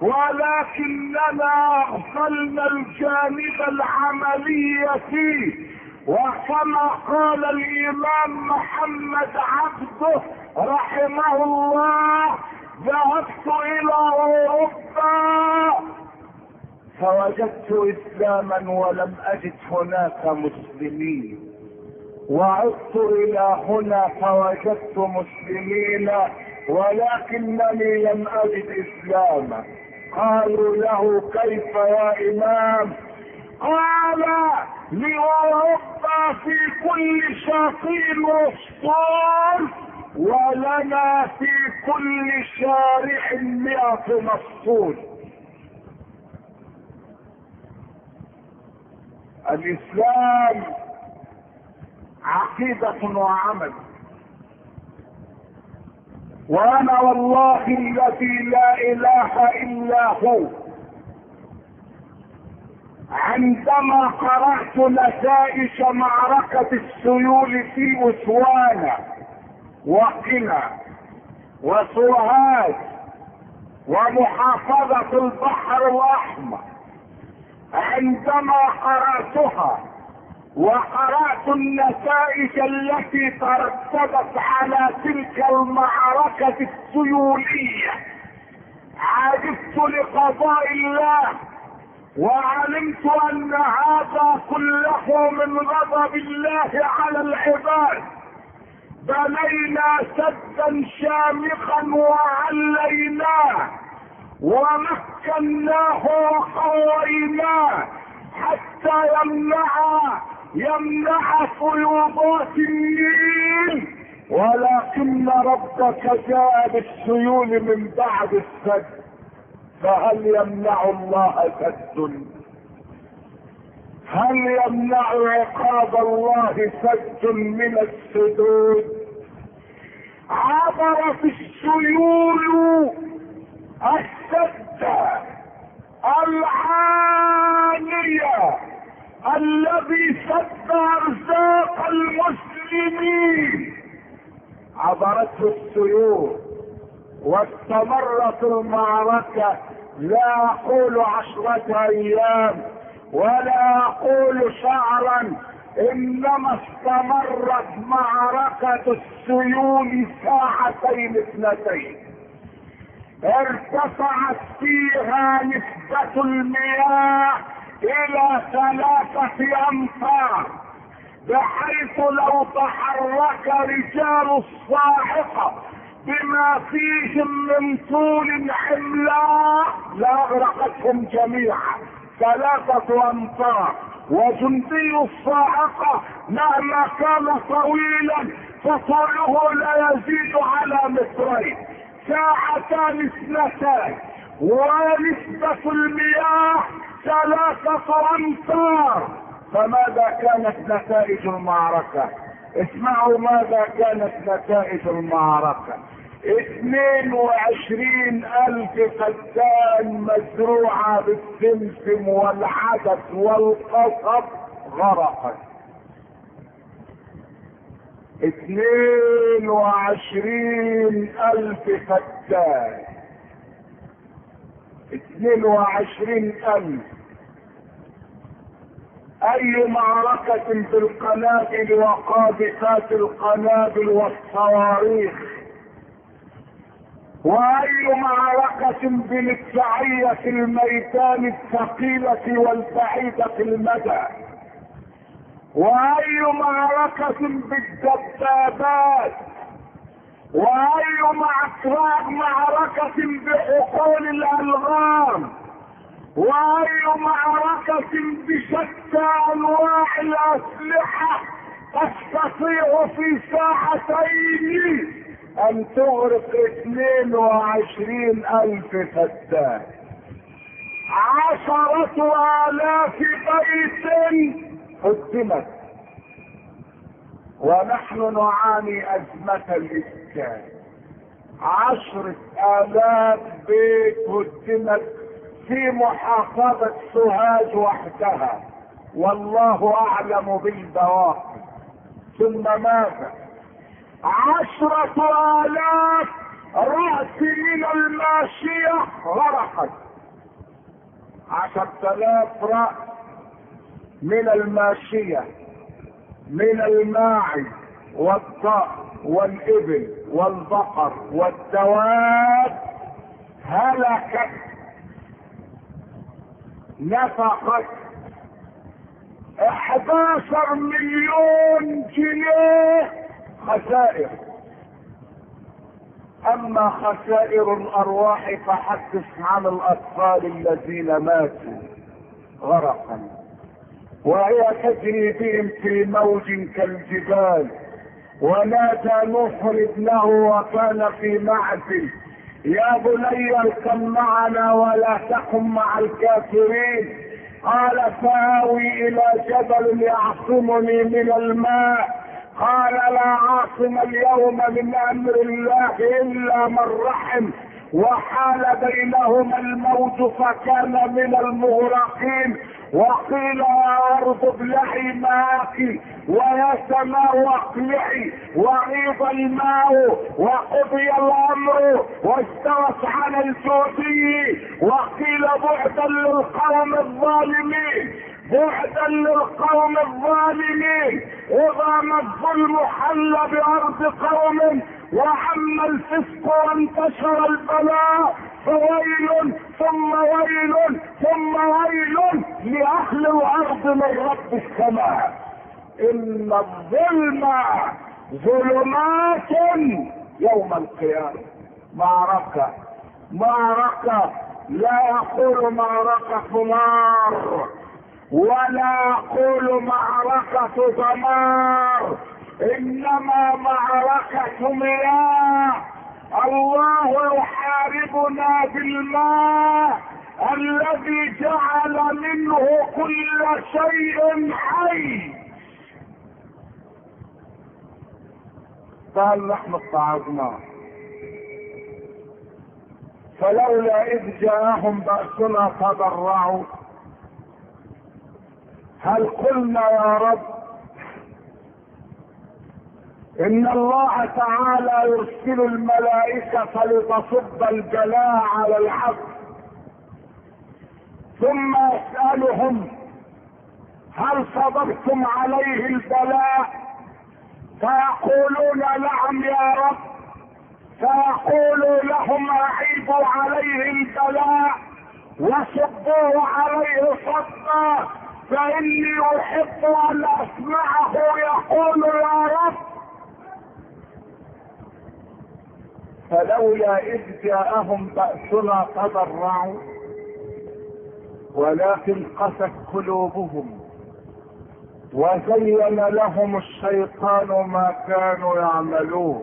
ولكننا اغفلنا الجانب العملي فيه. وكما قال الامام محمد عبده رحمه الله: ذهبت الى اوروبا فوجدت اسلاما ولم اجد هناك مسلمين، وعدت الى هنا فوجدت مسلمين ولكنني لم اجد اسلاما. قالوا له: كيف يا امام؟ قال: لاوروبا في كل شاطئ مسطول، ولنا في كل شارع 100 مسطول. الاسلام عقيدة وعمل. وانا والله الذي لا اله الا هو، عندما قرأت نتائج معركة السيول في بوتسوانا وقنا وسوهاج ومحافظة البحر الاحمر عندما قرأتها وقرأت النتائج التي ترتبت على تلك المعركة السيولية، عجبت لقضاء الله، وعلمت ان هذا كله من غضب الله على العباد. بنينا سدا شامخا وعليناه ومكناه وقويناه حتى يمنع فيوضات النيل، ولكن ربك جاء بالسيول من بعد السد، فهل يمنع الله سد؟ هل يمنع عقاب الله سد من السدود؟ عبرت السيول السد العالية الذي سد ارزاق المسلمين، عبرته السيول واستمرت المعركة. لا اقول 10 ايام ولا اقول شهرا، انما استمرت معركة السيول 2 ارتفعت فيها نسبة المياه الى 3 امتار، بحيث لو تحرك رجال الصاعقة بما فيهم من طول عملاق لاغرقتهم جميعا. 3 امتار، وجندي الصاعقة مهما كان طويلا فطوله لا يزيد على 2 2 ونسبة المياه 3 امتار. فماذا كانت نتائج المعركة؟ اسمعوا ماذا كانت نتائج المعركة. 22,000 فدان مزروعة بالسمسم والعدس والقصب غرقت. 22,000 فدان، 22,000. اي معركة بالقنابل وقاذفات القنابل والصواريخ، واي معركة بالدفاعية الميدان الثقيلة والبعيدة المدى، واي معركة بالدبابات، واي معركة بحقول الالغام، واي معركة بشتى انواع الاسلحة تستطيع في 2 ساعتين ان تغرق 22,000 فدان. 10,000 بيت هدمت، ونحن نعاني ازمة الاسكان. 10,000 بيت هدمت في محافظة سوهاج وحدها، والله اعلم بالبواقي. ثم ماذا؟ 10,000 رأس من الماشية غرقت. 10,000 رأس من الماشية، من الماعز والضأن والإبل والبقر والدواب هلكت، نفقت 11 مليون جنيه خسائر. اما خسائر الارواح فحدث عن الاطفال الذين ماتوا غرقا، وهي تجري بهم في موج كالجبال. ونادى نوح ابنه وكان في معزل: يا بني اركب معنا ولا تكن مع الكافرين. قال: سآوي الى جبل يعصمني من الماء. قال: لا عاصم اليوم من امر الله الا من رحم. وحال بينهما الموج فكان من المغرقين. وقيل يا ارض ابلعي ماءك ويا سماء اقلعي وغيض الماء وقضي الامر واستوت على الجودي، وقيل بعدا للقوم الظالمين، بعدا للقوم الظالمين. اذا ما الظلم حل بارض قوم وعم الفسق وانتشر البلاء، فويل ثم ويل ثم ويل لاهل الارض من رب السماء. ان الظلم ظلمات يوم القيامة. معركة، معركة، لا يقول معركة نار ولا يقول معركة دمار، انما معركة مياه. الله يحاربنا بالماء الذي جعل منه كل شيء حي. قال نحن اتعظنا، فلولا اذ جاءهم بأسنا تضرعوا. هل قلنا يا رب ان الله تعالى يرسل الملائكة لتصب البلاء على العبد، ثم يسألهم هل صبرتم عليه البلاء؟ فيقولون نعم يا رب، فيقول لهم اعيدوا عليه البلاء وصبوه عليه صبا، فاني احب ان اسمعه يقول يا رب. فلولا اذ جاءهم بأسنا تضرعوا، ولكن قست قلوبهم وزين لهم الشيطان ما كانوا يعملون،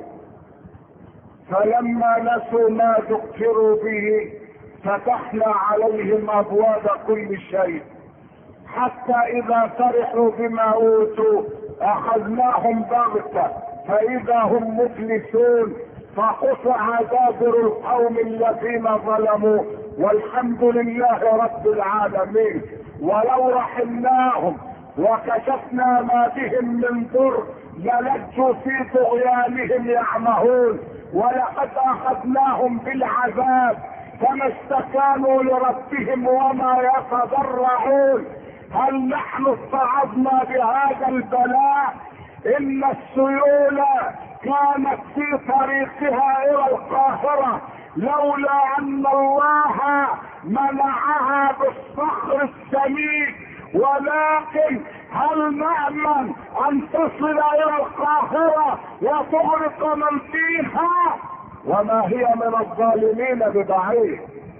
فلما نسوا ما ذكروا به فتحنا عليهم ابواب كل شيء، حتى اذا فرحوا بما اوتوا اخذناهم بغتة فاذا هم مفلسون، فقطع دابر القوم الذين ظلموا، والحمد لله رب العالمين. ولو رحمناهم وكشفنا ما بهم من ضر للجوا في طغيانهم يعمهون، ولقد اخذناهم بالعذاب فما استكانوا لربهم وما يتضرعون. هل نحن استعظنا بهذا البلاء؟ ان السيول كانت في طريقها الى القاهرة لولا ان الله منعها بالصخر السميك، ولكن هل نأمن ان تصل الى القاهرة وتغرق من فيها؟ وما هي من الظالمين ببعيد،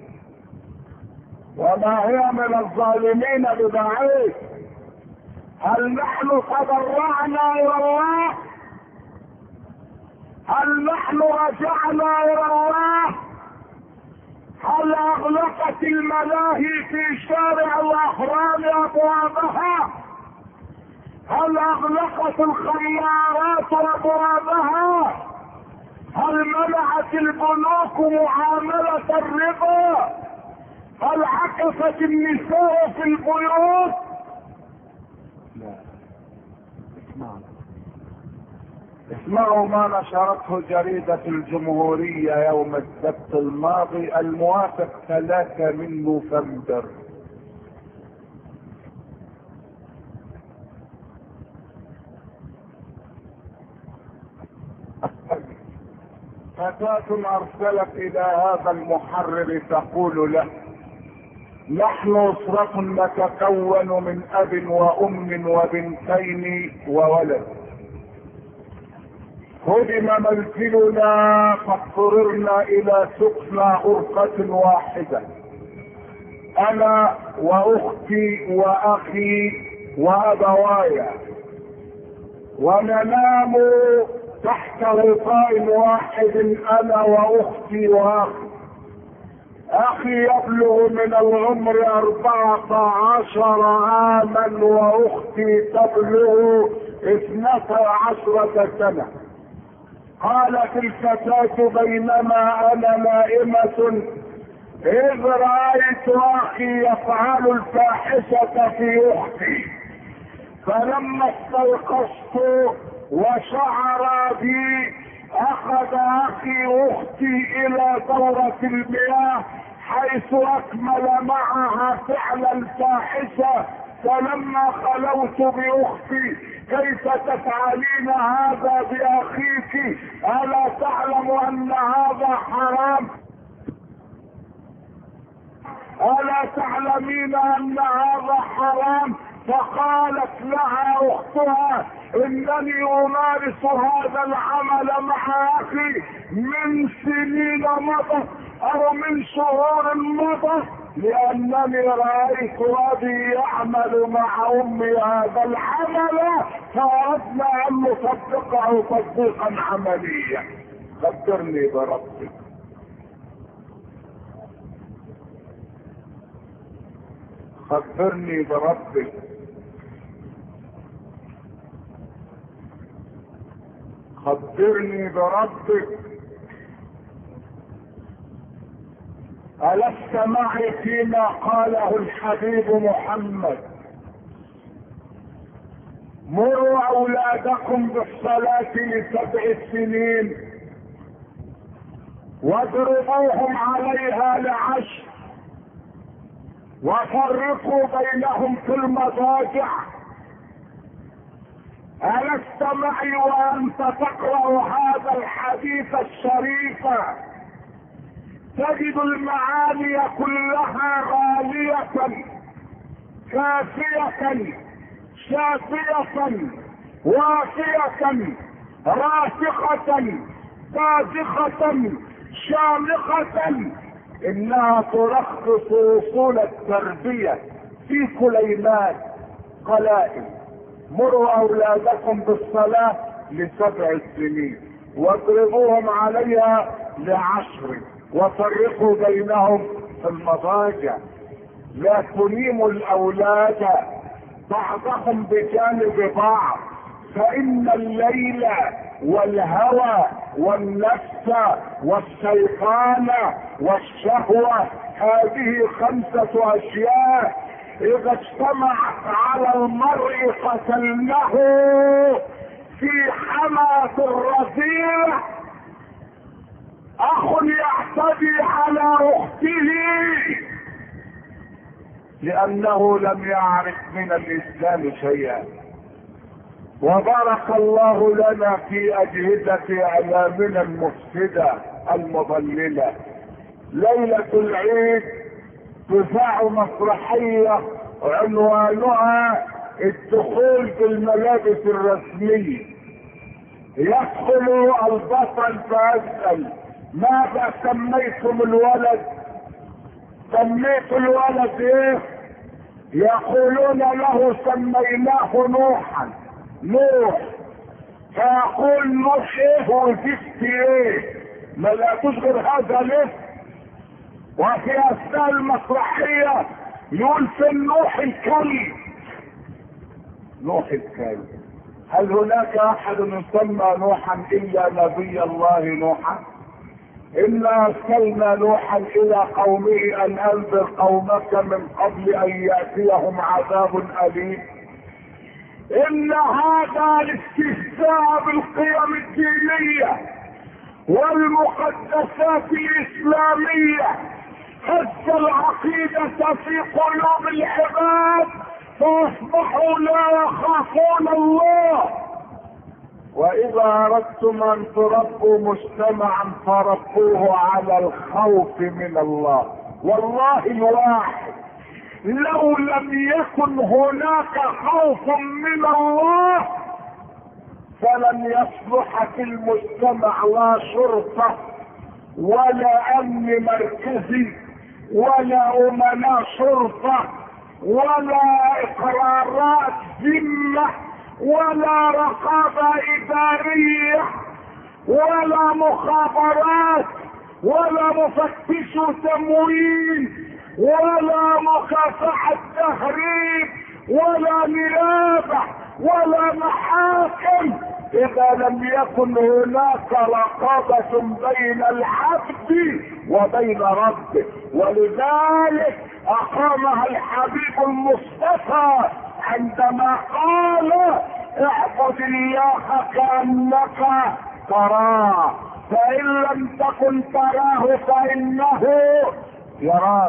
وما هي من الظالمين ببعيد. هل نحن تضرعنا الى الله؟ هل نحن رجعنا الى الله؟ هل اغلقت الملاهي في شارع الاهرام ابوابها؟ هل اغلقت الخمارات ابوابها؟ هل منعت البنوك معاملة الربا؟ هل عكفت النساء في البيوت؟ لا. اسمعوا ما نشرته جريدة الجمهورية يوم السبت الماضي الموافق 3 من نوفمبر. فتاة ارسلت الى هذا المحرر تقول له: نحن اسرة نتكون من اب وام وبنتين وولد، هدم منزلنا فاضطررنا الى سكن غرفة واحدة، انا واختي واخي وابوايا، وننام تحت غطاء واحد انا واختي واخي. اخي يبلغ من العمر 14 عاما واختي تبلغ 12 سنة. قالت الفتاة: بينما انا نائمة اذ رأيت اخي يفعل الفاحشة في اختي، فلما استيقظت وشعر بي اخذ اخي واختي الى دورة المياه حيث اكمل معها فعل الفاحشة، فلما خلوت باختي: كيف تفعلين هذا باخيك؟ الا تعلم ان هذا حرام؟ الا تعلمين ان هذا حرام؟ فقالت لها اختها: انني امارس هذا العمل مع اخي من سنين مضت او من شهور مضت، لانني رايت ابي يعمل مع امي هذا العمل، فاردنا ان نصدقه تصديقا عمليا. خبرني بربك، خبرني بربك. خبرني بربك. ألست معي فيما قاله الحبيب محمد: مروا أولادكم بالصلاة ل7 سنين واضربوهم عليها ل10 وفرقوا بينهم في المضاجع. ألست معي وأنت تقرأ هذا الحديث الشريف تجد المعاني كلها غالية كافية شافية وافية راسخة بازخة شامخة، انها تلخص وصول التربية في كلمات قلائل: مروا اولادكم بالصلاة ل7 سنين واضربوهم عليها ل10 وفرقوا بينهم في المضاجع. لا تنيموا الاولاد بعضهم بجانب بعض، فان الليل والهوى والنفس والشيطان والشهوة هذه 5 اشياء اذا اجتمعت على المرء قتلنه في حماة الرذيلة. اخ يعتدي على اخته لانه لم يعرف من الاسلام شيئا. وبارك الله لنا في اجهزة اعلامنا المفسدة المضللة. ليلة العيد تذاع مسرحية عنوانها الدخول بالملابس الرسمية. يدخل البطل فيسأل: ماذا سميتم الولد؟ سميت الولد ايه؟ يقولون له سميناه نوحا. نوح. فيقول: نوح ايه وزفت ايه؟ ما لا تشغل هذا ليه؟ وفي اثناء المسرحية يقول: في النوح الكلب. نوح الكلب. هل هناك احد يسمى نوحا الا نبي الله نوحا؟ انا ارسلنا نوحا الى قومه ان انذر قومك من قبل ان ياتيهم عذاب اليم. ان هذا الاستهزاء بالقيم الدينية والمقدسات الاسلامية هز العقيدة في قلوب العباد فاصبحوا لا يخافون الله. واذا اردتم ان تربوا مجتمعا فربوه على الخوف من الله. والله الواحد لو لم يكن هناك خوف من الله فلن يصلح في المجتمع لا شرطة ولا امن مركزي ولا امناء شرطة ولا اقرارات ذمة ولا رقابة ادارية ولا مخابرات ولا مفتش تموين ولا مكافحة تهريب ولا نيابة ولا محاكم اذا لم يكن هناك رقابة بين العبد وبين ربه. ولذلك اقامها الحبيب المصطفى عندما قال: اعبد الله كأنك تراه، فإن لم تكن تراه فإنه يراك.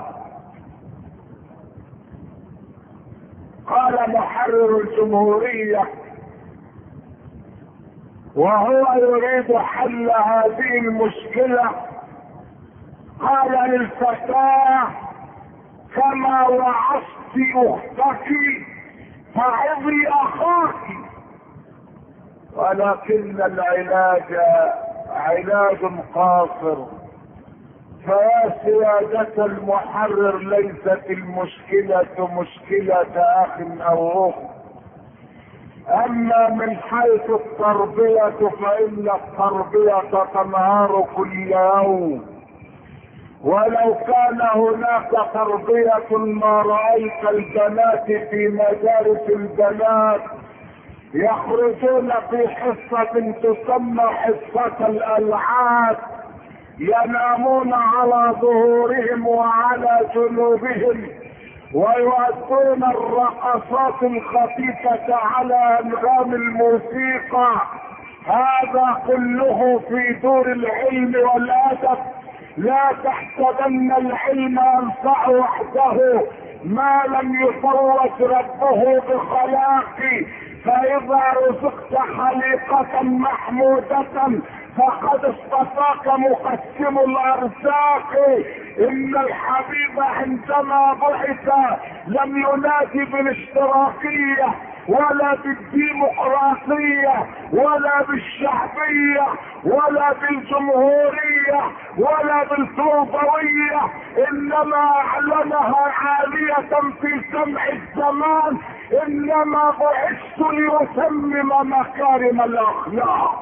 قال محرر الجمهورية وهو يريد حل هذه المشكلة، قال للفتاة: كما وعظت اختك فعظي اخاك، ولكن العلاج علاج قاصر. فيا سيادة المحرر، ليست المشكلة مشكلة اخ او اخت، اما من حيث التربية فان التربية تنهار كل يوم، ولو كان هناك تربية ما رأيت البنات في مدارس البنات يخرجون في حصة تسمى حصة الألعاب، ينامون على ظهورهم وعلى جنوبهم ويؤدون الرقصات الخفيفة على أنغام الموسيقى. هذا كله في دور العلم والأدب. لا تحسبن العلم ينفع وحده ما لم يفوت ربه بخلاقه، فإذا رزقت خليقة محمودة فقد اصطفاك مقسم الارزاق. ان الحبيب عندما بعث لم ينادي بالاشتراكية ولا بالديمقراطية ولا بالشعبية ولا بالجمهورية ولا بالفوضوية، انما اعلنها عالية في سمع الزمان: انما بعثت ليتمم مكارم الاخلاق.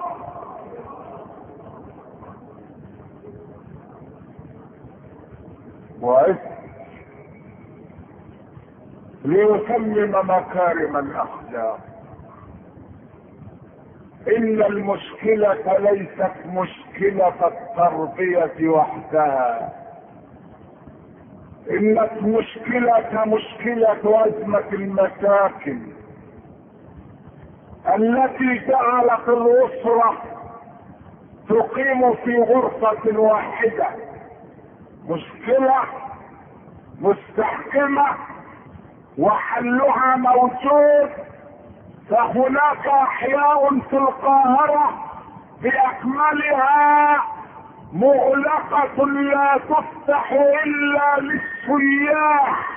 ليتمم مكارم الاخلاق. ان المشكلة ليست مشكلة التربية وحدها، ان المشكلة مشكلة ازمة المساكن التي جعلت الاسرة تقيم في غرفة واحدة. مشكلة مستحكمة وحلها موجود. فهناك احياء في القاهرة باكملها مغلقة لا تفتح الا للسياح،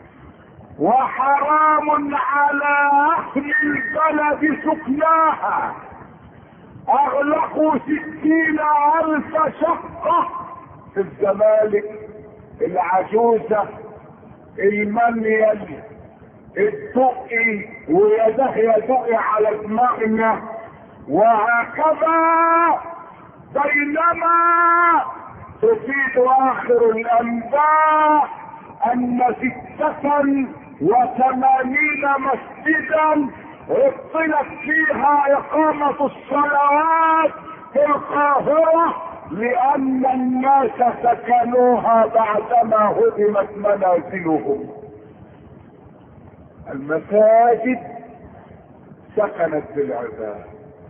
وحرام على اهل البلد سكناها. اغلقوا 60,000 شقة في الزمالك، العجوزة، المنيل، الدقي، ويده يدقي على دماغنا، وهكذا. بينما تفيد اخر الانباء ان 86 مسجدا عطلت فيها اقامة الصلوات في القاهرة لان الناس سكنوها بعدما هدمت منازلهم. المساجد سكنت للعباد،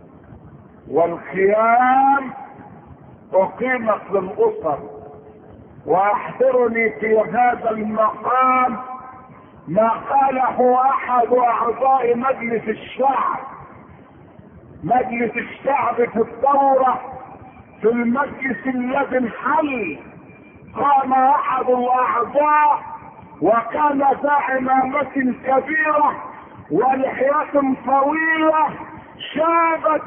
والخيام اقيمت للاسر. واحضرني في هذا المقام ما قاله احد اعضاء مجلس الشعب. مجلس الشعب في الدورة في المجلس الذي انحل قام احد الاعضاء وكان ذا عمامة كبيرة ولحية طويلة شابت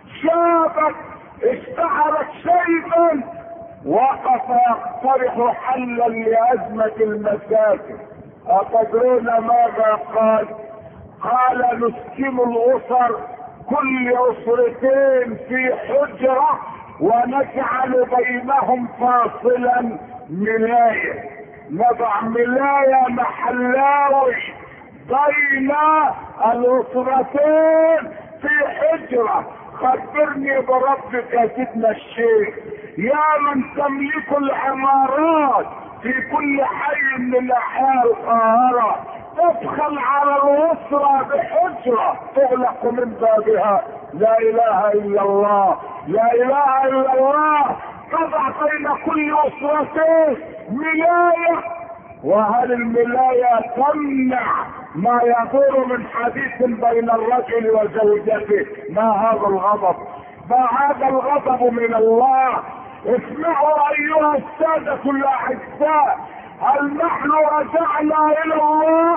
اشتعرت شيبا، وقف يقترح حلا لازمة المساجد. أتدرون ماذا قال؟ قال: نسكن الاسر كل اسرتين في حجرة ونجعل بينهم فاصلا ملاية، نضع ملاية محلاوي بين الاسرتين في حجرة. خبرني بربك يا سيدنا الشيخ، يا من تملك العمارات في كل حي من احياء القاهرة، تدخل على الأسرة بحجرة تغلق من بابها لا إله إلا الله، لا إله إلا الله. تضع بين كل أسرتين ملاية، وهل الملاية تمنع ما يدور من حديث بين الرجل وزوجته؟ ما هذا الغضب؟ ما هذا الغضب من الله؟ اسمعوا ايها السادة الاعزاء، هل نحن رجعنا الى الله؟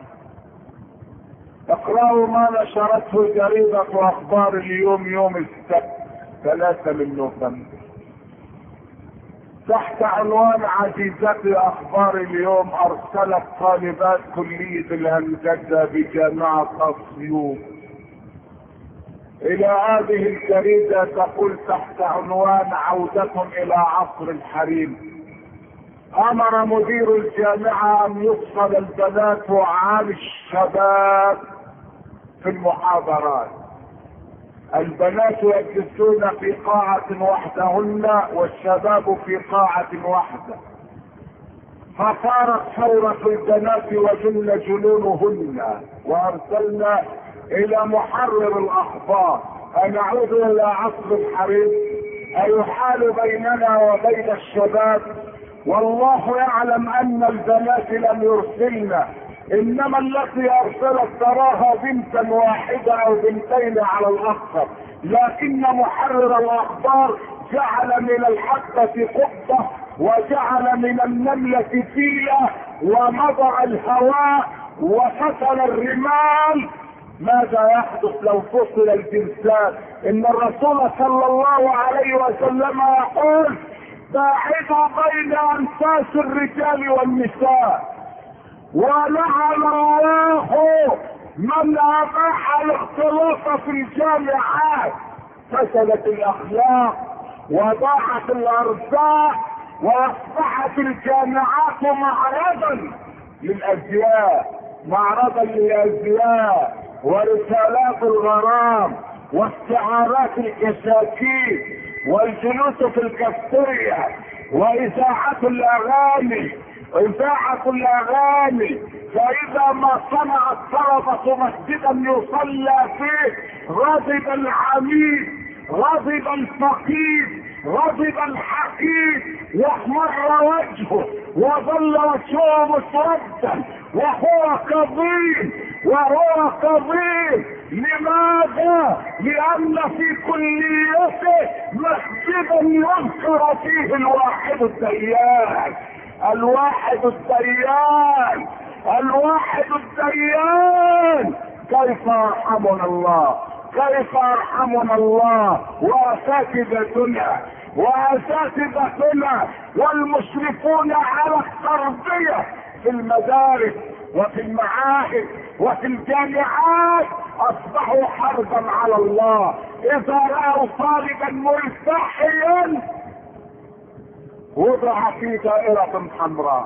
اقرأوا ما نشرته جريدة اخبار اليوم يوم السبت 3 من نوفمبر تحت عنوان عزيزتي اخبار اليوم: ارسلت طالبات كلية الهندسة بجامعة اسيوط الى هذه الجريدة تقول تحت عنوان عودة الى عصر الحريم. امر مدير الجامعة ان يفصل البنات عن الشباب في المحاضرات. البنات يجلسون في قاعة وحدهن والشباب في قاعة واحدة، فصارت ثورة البنات وجن جنونهن. وارسلنا الى محرر الاخبار ان نعود الى عصر الحريم، ايحال بيننا وبين الشباب. والله يعلم ان البنات لم يرسلن، انما التي ارسلت تراها بنتا واحدة او بنتين على الاكثر، لكن محرر الاخبار جعل من الحبة قبة وجعل من النملة فيلة ومضى الهواء وفتل الرمال. ماذا يحدث لو فصل الجنسان؟ ان الرسول صلى الله عليه وسلم يقول: باعدوا بين انفاس الرجال والنساء. ولعن الله من اباح الاختلاط في الجامعات. فسدت الاخلاق وضاعت الارزاق واصبحت الجامعات معرضا للازياء، معرضا للازياء ورسالات الغرام واستعارات الكشاكيل والجلوس في الكافتيريا واذاعة الاغاني فاذا ما صنع الطلبة مسجدا يصلى فيه غضب العميد، غضب الفقير، غضب الحقير، واحمر وجهه وظل وجهه مسودا وهو كظيم. لماذا؟ لان في كليته مسجدا يذكر فيه الواحد الديان. كيف يرحمنا الله واساتذتنا والمشرفون على التربية في المدارس وفي المعاهد وفي الجامعات اصبحوا حربا على الله. اذا رأوا طالبا ملتحيا وضع في دائرة حمراء.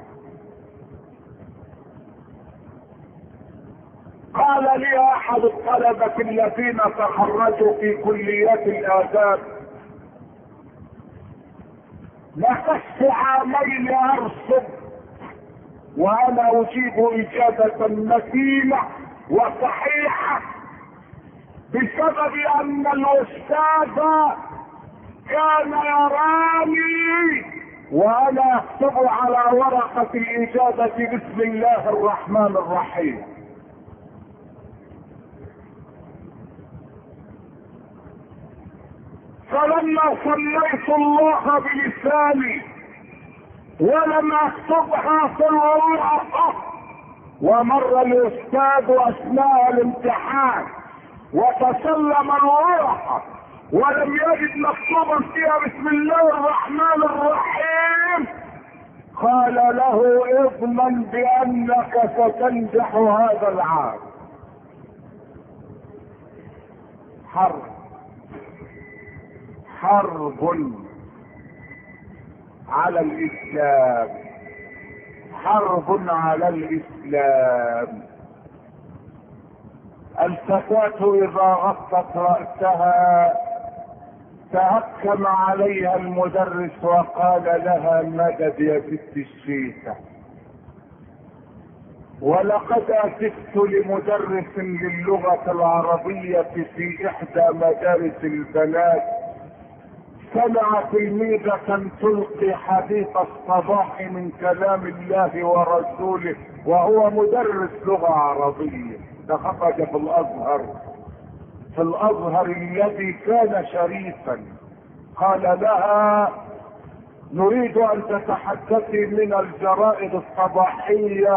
قال لي احد الطلبة الذين تخرجوا في كليات الاداب: مكثت عامين ارصد وانا اجيب اجابة متينة وصحيحة بسبب ان الاستاذ كان يراني وانا اكتب على ورقة الاجابة بسم الله الرحمن الرحيم. فلما سميت الله بلساني ولم اكتبها في الورقة، ومر الاستاذ اثناء الامتحان وتسلم الورقة ولم يجد مكتوبا فيها بسم الله الرحمن الرحيم، قال له: اضمن بانك ستنجح هذا العام. حرب على الاسلام، حرب على الاسلام. الفتاة اذا غطت رأسها تهكم عليها المدرس وقال لها: مدد يا ست الشيخة. ولقد اسست لمدرس للغة العربية في احدى مدارس البنات، سمع تلميذة تلقي حديث الصباح من كلام الله ورسوله وهو مدرس لغة عربية. ده خرج في الازهر الذي كان شريفا. قال لها: نريد ان تتحدثي من الجرائد الصباحية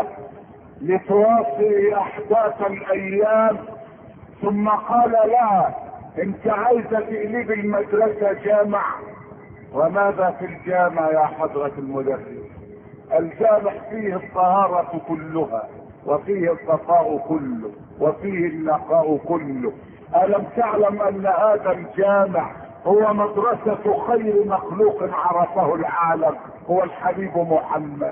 لتواصلي احداث الايام. ثم قال لها: انت عايزة تقلبي المدرسة جامع؟ وماذا في الجامع يا حضرة المدرس؟ الجامع فيه الطهارة كلها، وفيه الصفاء كله، وفيه النقاء كله. ألم تعلم أن هذا الجامع هو مدرسة خير مخلوق عرفه العالم، هو الحبيب محمد.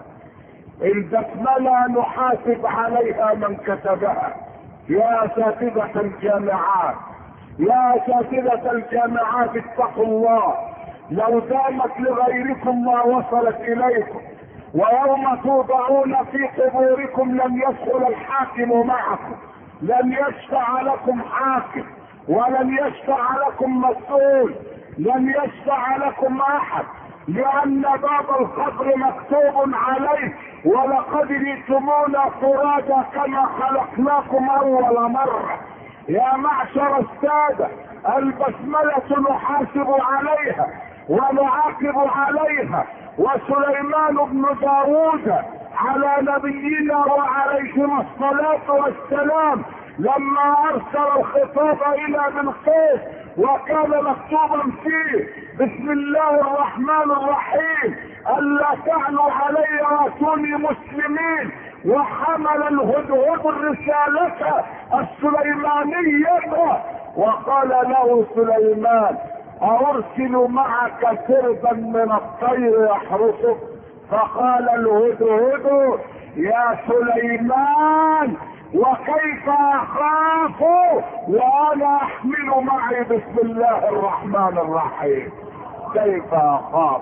البسملة نحاسب عليها من كتبها. يا اساتذة الجامعات، يا اساتذة الجامعات، اتقوا الله. لو دامت لغيركم ما وصلت اليكم، ويوم توضعون في قبوركم لن يدخل الحاكم معكم، لن يشفع لكم حاكم، ولن يشفع لكم مسؤول، لن يشفع لكم احد، لان باب القبر مكتوب عليه: ولقد جئتمونا فرادا كما خلقناكم اول مرة. يا معشر السادة، البسملة نحاسب عليها ونعاقب عليها. وسليمان بن داود على نبينا وعليهما الصلاة والسلام لما ارسل الخطاب الى بلقيس وكان مكتوبا فيه: بسم الله الرحمن الرحيم، الا تعلوا علي واتوني مسلمين، وحمل الهدهد الرسالة السليمانية. وقال له سليمان: أرسل معك سربا من الطير يحرسك؟ فقال الهدهد: يا سليمان، وكيف اخاف وانا احمل معي بسم الله الرحمن الرحيم؟ كيف اخاف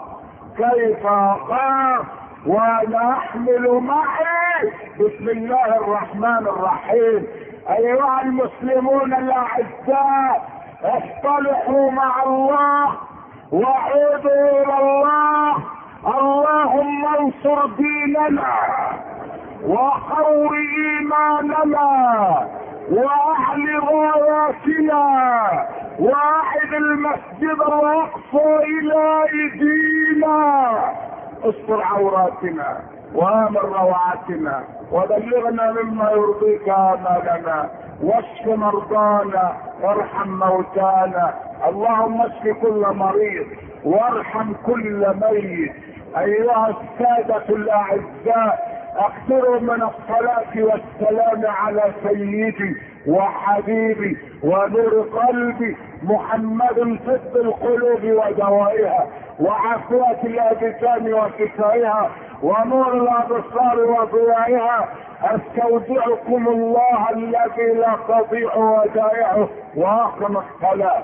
وانا احمل معي بسم الله الرحمن الرحيم. ايها المسلمون الاعزاء، اصطلحوا مع الله وعودوا الى الله. اللهم انصر ديننا وقوي ايماننا واعل غاياتنا واعد المسجد الاقصى الى ايدينا. استر عوراتنا وامن روعاتنا وبلغنا مما يرضيك امالنا، واشف مرضانا وارحم موتانا. اللهم اشف كل مريض وارحم كل ميت. ايها السادة الاعزاء، اكثروا من الصلاة والسلام على سيدي وحبيبي ونور قلبي محمد، طب القلوب ودوائها، وعافية الابدان وشفائها، ونور الابصار وضيائها. استودعكم الله الذي لا تضيع ودائعه، واقم الصلاة.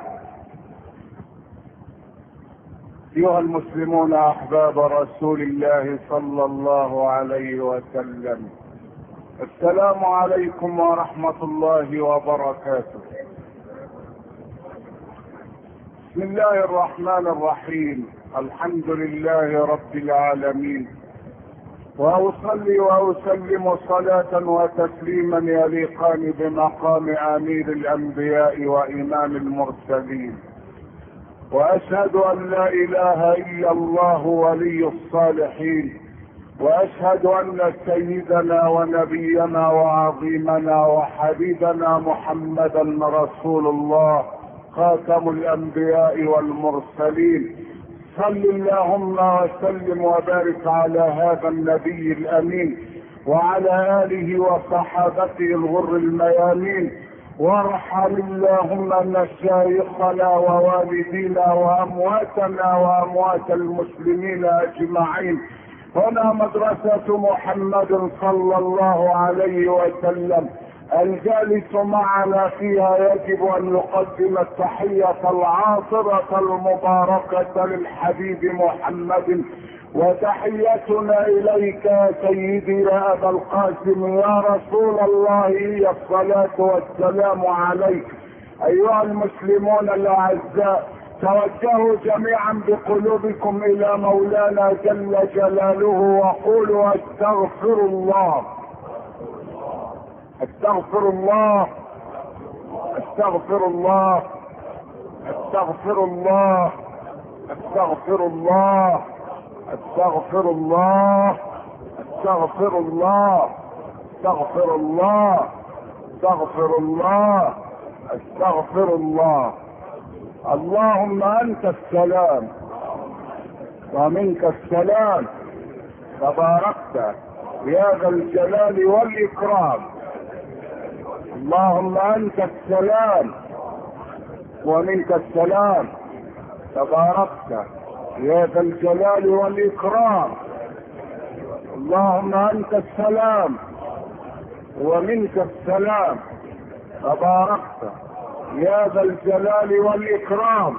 ايها المسلمون احباب رسول الله صلى الله عليه وسلم، السلام عليكم ورحمة الله وبركاته. بسم الله الرحمن الرحيم. الحمد لله رب العالمين، واصلي واسلم صلاة وتسليما يليقان بمقام امير الانبياء وامام المرسلين. واشهد ان لا اله الا الله ولي الصالحين، واشهد ان سيدنا ونبينا وعظيمنا وحبيبنا محمدا رسول الله خاتم الانبياء والمرسلين. صل اللهم وسلم وبارك على هذا النبي الامين وعلى اله وصحابته الغر الميامين. وارحم اللهم مشايخنا ووالدينا وامواتنا واموات المسلمين اجمعين. هنا مدرسة محمد صلى الله عليه وسلم، الجالس معنا فيها يجب ان يقدم التحية العاطرة المباركة للحبيب محمد وتحيتنا اليك يا سيدي يا ابا القاسم يا رسول الله هي الصلاة والسلام عليك. ايها المسلمون الاعزاء، توجهوا جميعا بقلوبكم الى مولانا جل جلاله وقولوا استغفر الله استغفر الله استغفر الله استغفر الله استغفر الله استغفر الله استغفر الله استغفر الله استغفر الله استغفر الله. اللهم انت السلام ومنك السلام، تباركت يا ذا الجلال والاكرام. اللهم انت السلام ومنك السلام، تباركت يا ذا الجلال والاكرام. اللهم انت السلام ومنك السلام، تباركت يا ذا الجلال والاكرام.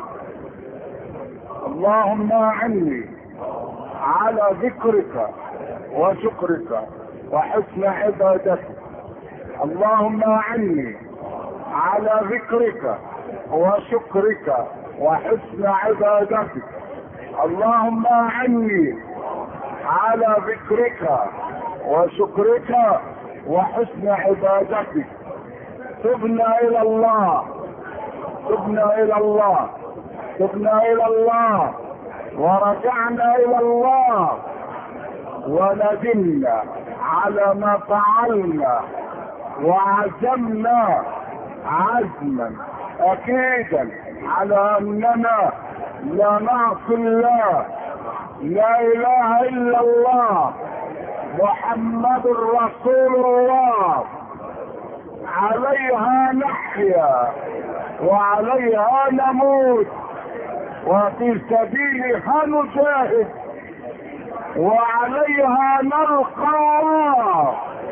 اللهم اعني على ذكرك وشكرك وحسن عبادتك. اللهم اعني على ذكرك وشكرك وحسن عبادتك. اللهم اعني على ذكرك وشكرك وحسن عبادتك. تبنا الى الله تبنا الى الله تبنا الى الله ورجعنا الى الله وندمنا على ما فعلنا وعزمنا عزما اكيدا على اننا لا نعصي الله. لا اله الا الله محمد رسول الله، عليها نحيا وعليها نموت وفي سبيلها نجاهد وعليها نلقى الله.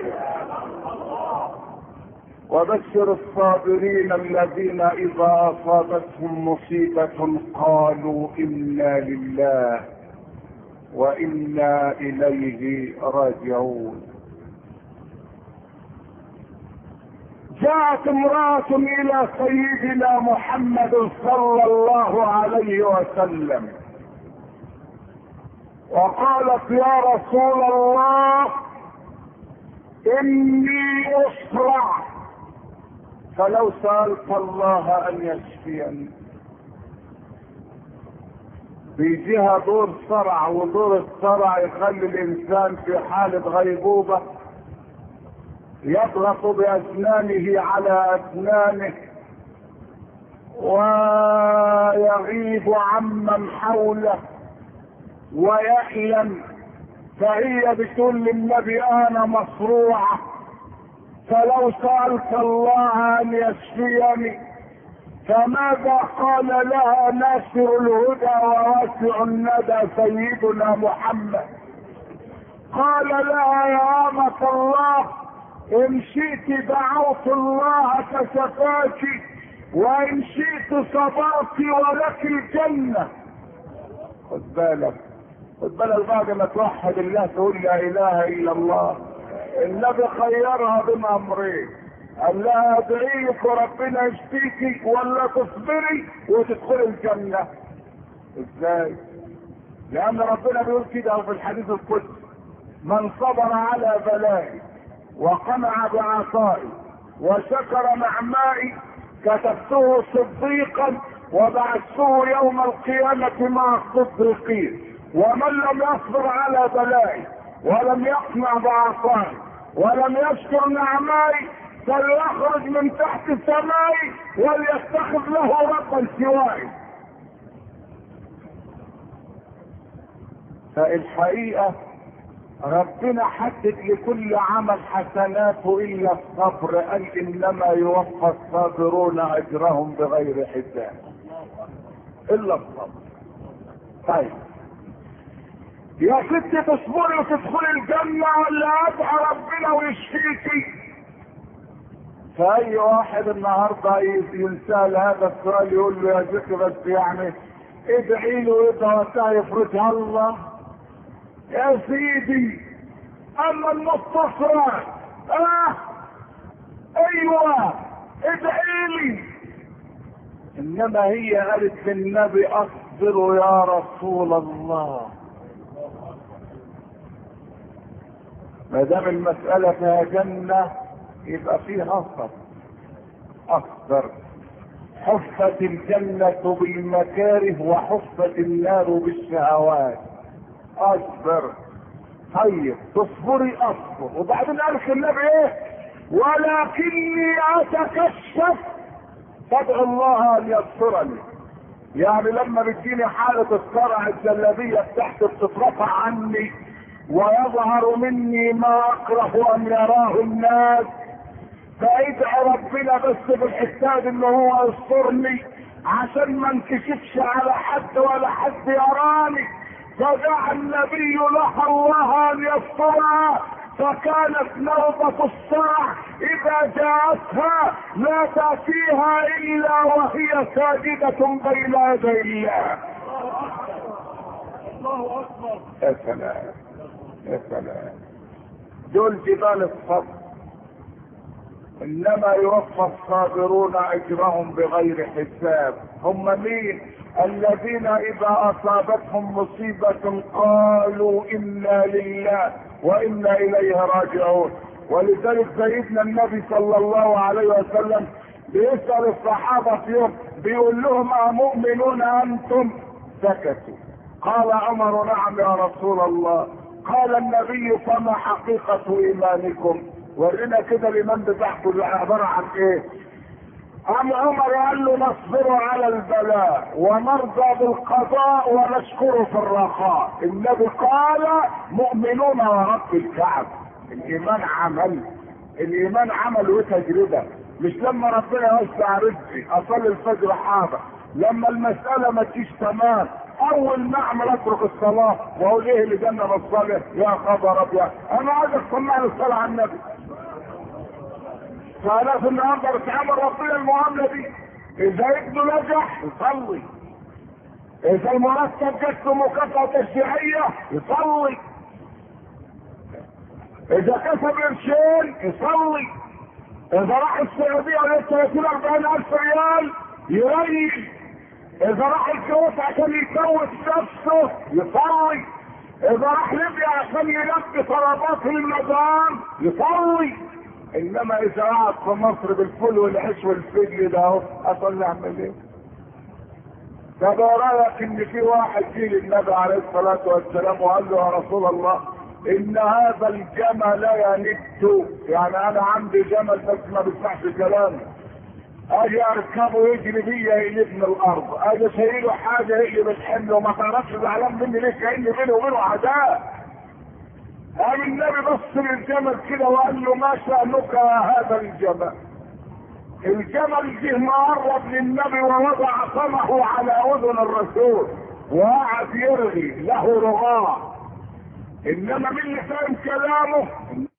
وبشر الصابرين الذين اذا اصابتهم مصيبة قالوا انا لله وانا اليه راجعون. جاءت امرأة الى سيدنا محمد صلى الله عليه وسلم وقالت يا رسول الله اني اصرع، فلو سألت الله ان يشفيني. بيجيها دور صرع، ودور الصرع يخلي الانسان في حالة غيبوبة، يضغط باسنانه على اسنانه ويغيب عمن حوله ويألم. فهي بتقول للنبي انا مصروعة، فلو سألت الله ان يشفيني. فماذا قال لها ناصر الهدى وواسع الندى سيدنا محمد؟ قال لها يا أمة الله ان شئت دعوت الله فشفاك وان شئت صبرت ولك الجنة. خد بالك بعد ما توحد الله تقول لا اله الا الله. النبي خيرها بين امرين، قال لها ادعي لك وربنا يشفيكي ولا تصبري وتدخلي الجنة. ازاي؟ لان ربنا بيقول كده في الحديث القدسي من صبر على بلائي وقنع بعطائي وشكر نعمائي كتبته صديقا وبعثته يوم القيامة مع الصديقين. ومن لم يصبر على بلائي ولم يقنع بعطائي ولم يشكر نعمائي فليخرج من تحت سمائي وليتخذ له ربا سواي. فالحقيقة ربنا حدد لكل عمل حسناته الا الصبر، قال انما يوفى الصابرون اجرهم بغير حساب الا الصبر. طيب يا ست تصبري وتدخلي الجنة ولا ادعى ربنا ويشفيكي؟ فاي واحد النهارده يسال هذا السؤال يقول له يا شيخ بس يعني ادعي له اذا وقتها يفرجها الله. يا سيدي اما المستصرة ايوه ادعيلي. انما هي قالت للنبي اصبر يا رسول الله. ما دام المسألة فيها جنة يبقى فيها صبر. اصبر. حفت الجنة بالمكاره وحفت النار بالشهوات. اصبر. طيب تصبري اصبر. وبعدين قال النبي ايه؟ ولكني اتكشف فادعو الله ان يسترني. يعني لما بتجيني حالة الصرع الجلابية بتاعتي بتترفع عني ويظهر مني ما اكره ان يراه الناس، فادعي ربنا بس بالحساب ان هو يسترني عشان ما انكشفش على حد ولا حد يراني. فدعا النبي لها الله ان يسترها، فكانت نوبة الصرع اذا جاءتها لا تأتيها الا وهي ساجدة بين يدي الله. الله اكبر. يا سلام يا سلام. دول جبال الصبر. انما يوفى الصابرون اجرهم بغير حساب. هم مين؟ الذين اذا اصابتهم مصيبة قالوا انا لله وانا اليه راجعون. ولذلك سيدنا النبي صلى الله عليه وسلم بيسأل الصحابة في يوم بيقول لهم امؤمنون انتم؟ سكتوا. قال عمر نعم يا رسول الله. قال النبي فما حقيقة ايمانكم؟ ورينا كده الايمان بتاعكم عبارة عن ايه؟ قام عمر قال له نصبر على البلاء ونرضى بالقضاء ونشكره في الرخاء. النبي قال مؤمنون ورب الكعب. الايمان عمل. الايمان عمل وتجربة. مش لما ربنا يوسع رزقي اصلي الفجر حاضر، لما المسألة ما تجيش تمام اول ما اعمل اترك الصلاة واقول ايه اللي جنب الصلاة يا خبر ابيض انا عايزك تصنعني الصلاة على النبي. فانا في النهارده بتعامل ربنا المعاملة دي. اذا ابنه نجح يصلي، اذا المرتب جات له مكافأة تشريعية يصلي، اذا كسب قرشين يصلي، اذا راح السعودية ولقى 30 40 الف ريال يريح، اذا راح الكويت عشان يكوت نفسه يصلي، اذا راح ليبيا عشان يلبي طلبات المدام يصلي. انما اذا قعد في مصر بالفول والعيش والفجل ده اهو اصلي اعمل ايه؟ طب رايك ان في واحد جه للنبي عليه الصلاه والسلام وقال له يا رسول الله ان هذا الجمل يند، يعني انا عندي جمل بس ما بيسمعش كلامي، اجي اركبه يجري بيا يقلبني الارض، اجي شايله حاجه يقلب الحمل وما تعرفش زعلان مني ليه كأن بيني وبينه عداء. قام النبي بص للجمل كده وقال له ما شأنك يا هذا الجمل؟ الجمل جه مقرب للنبي ووضع فمه على اذن الرسول وقعد يرغي له رغاء. انما مين اللي فاهم كلامه؟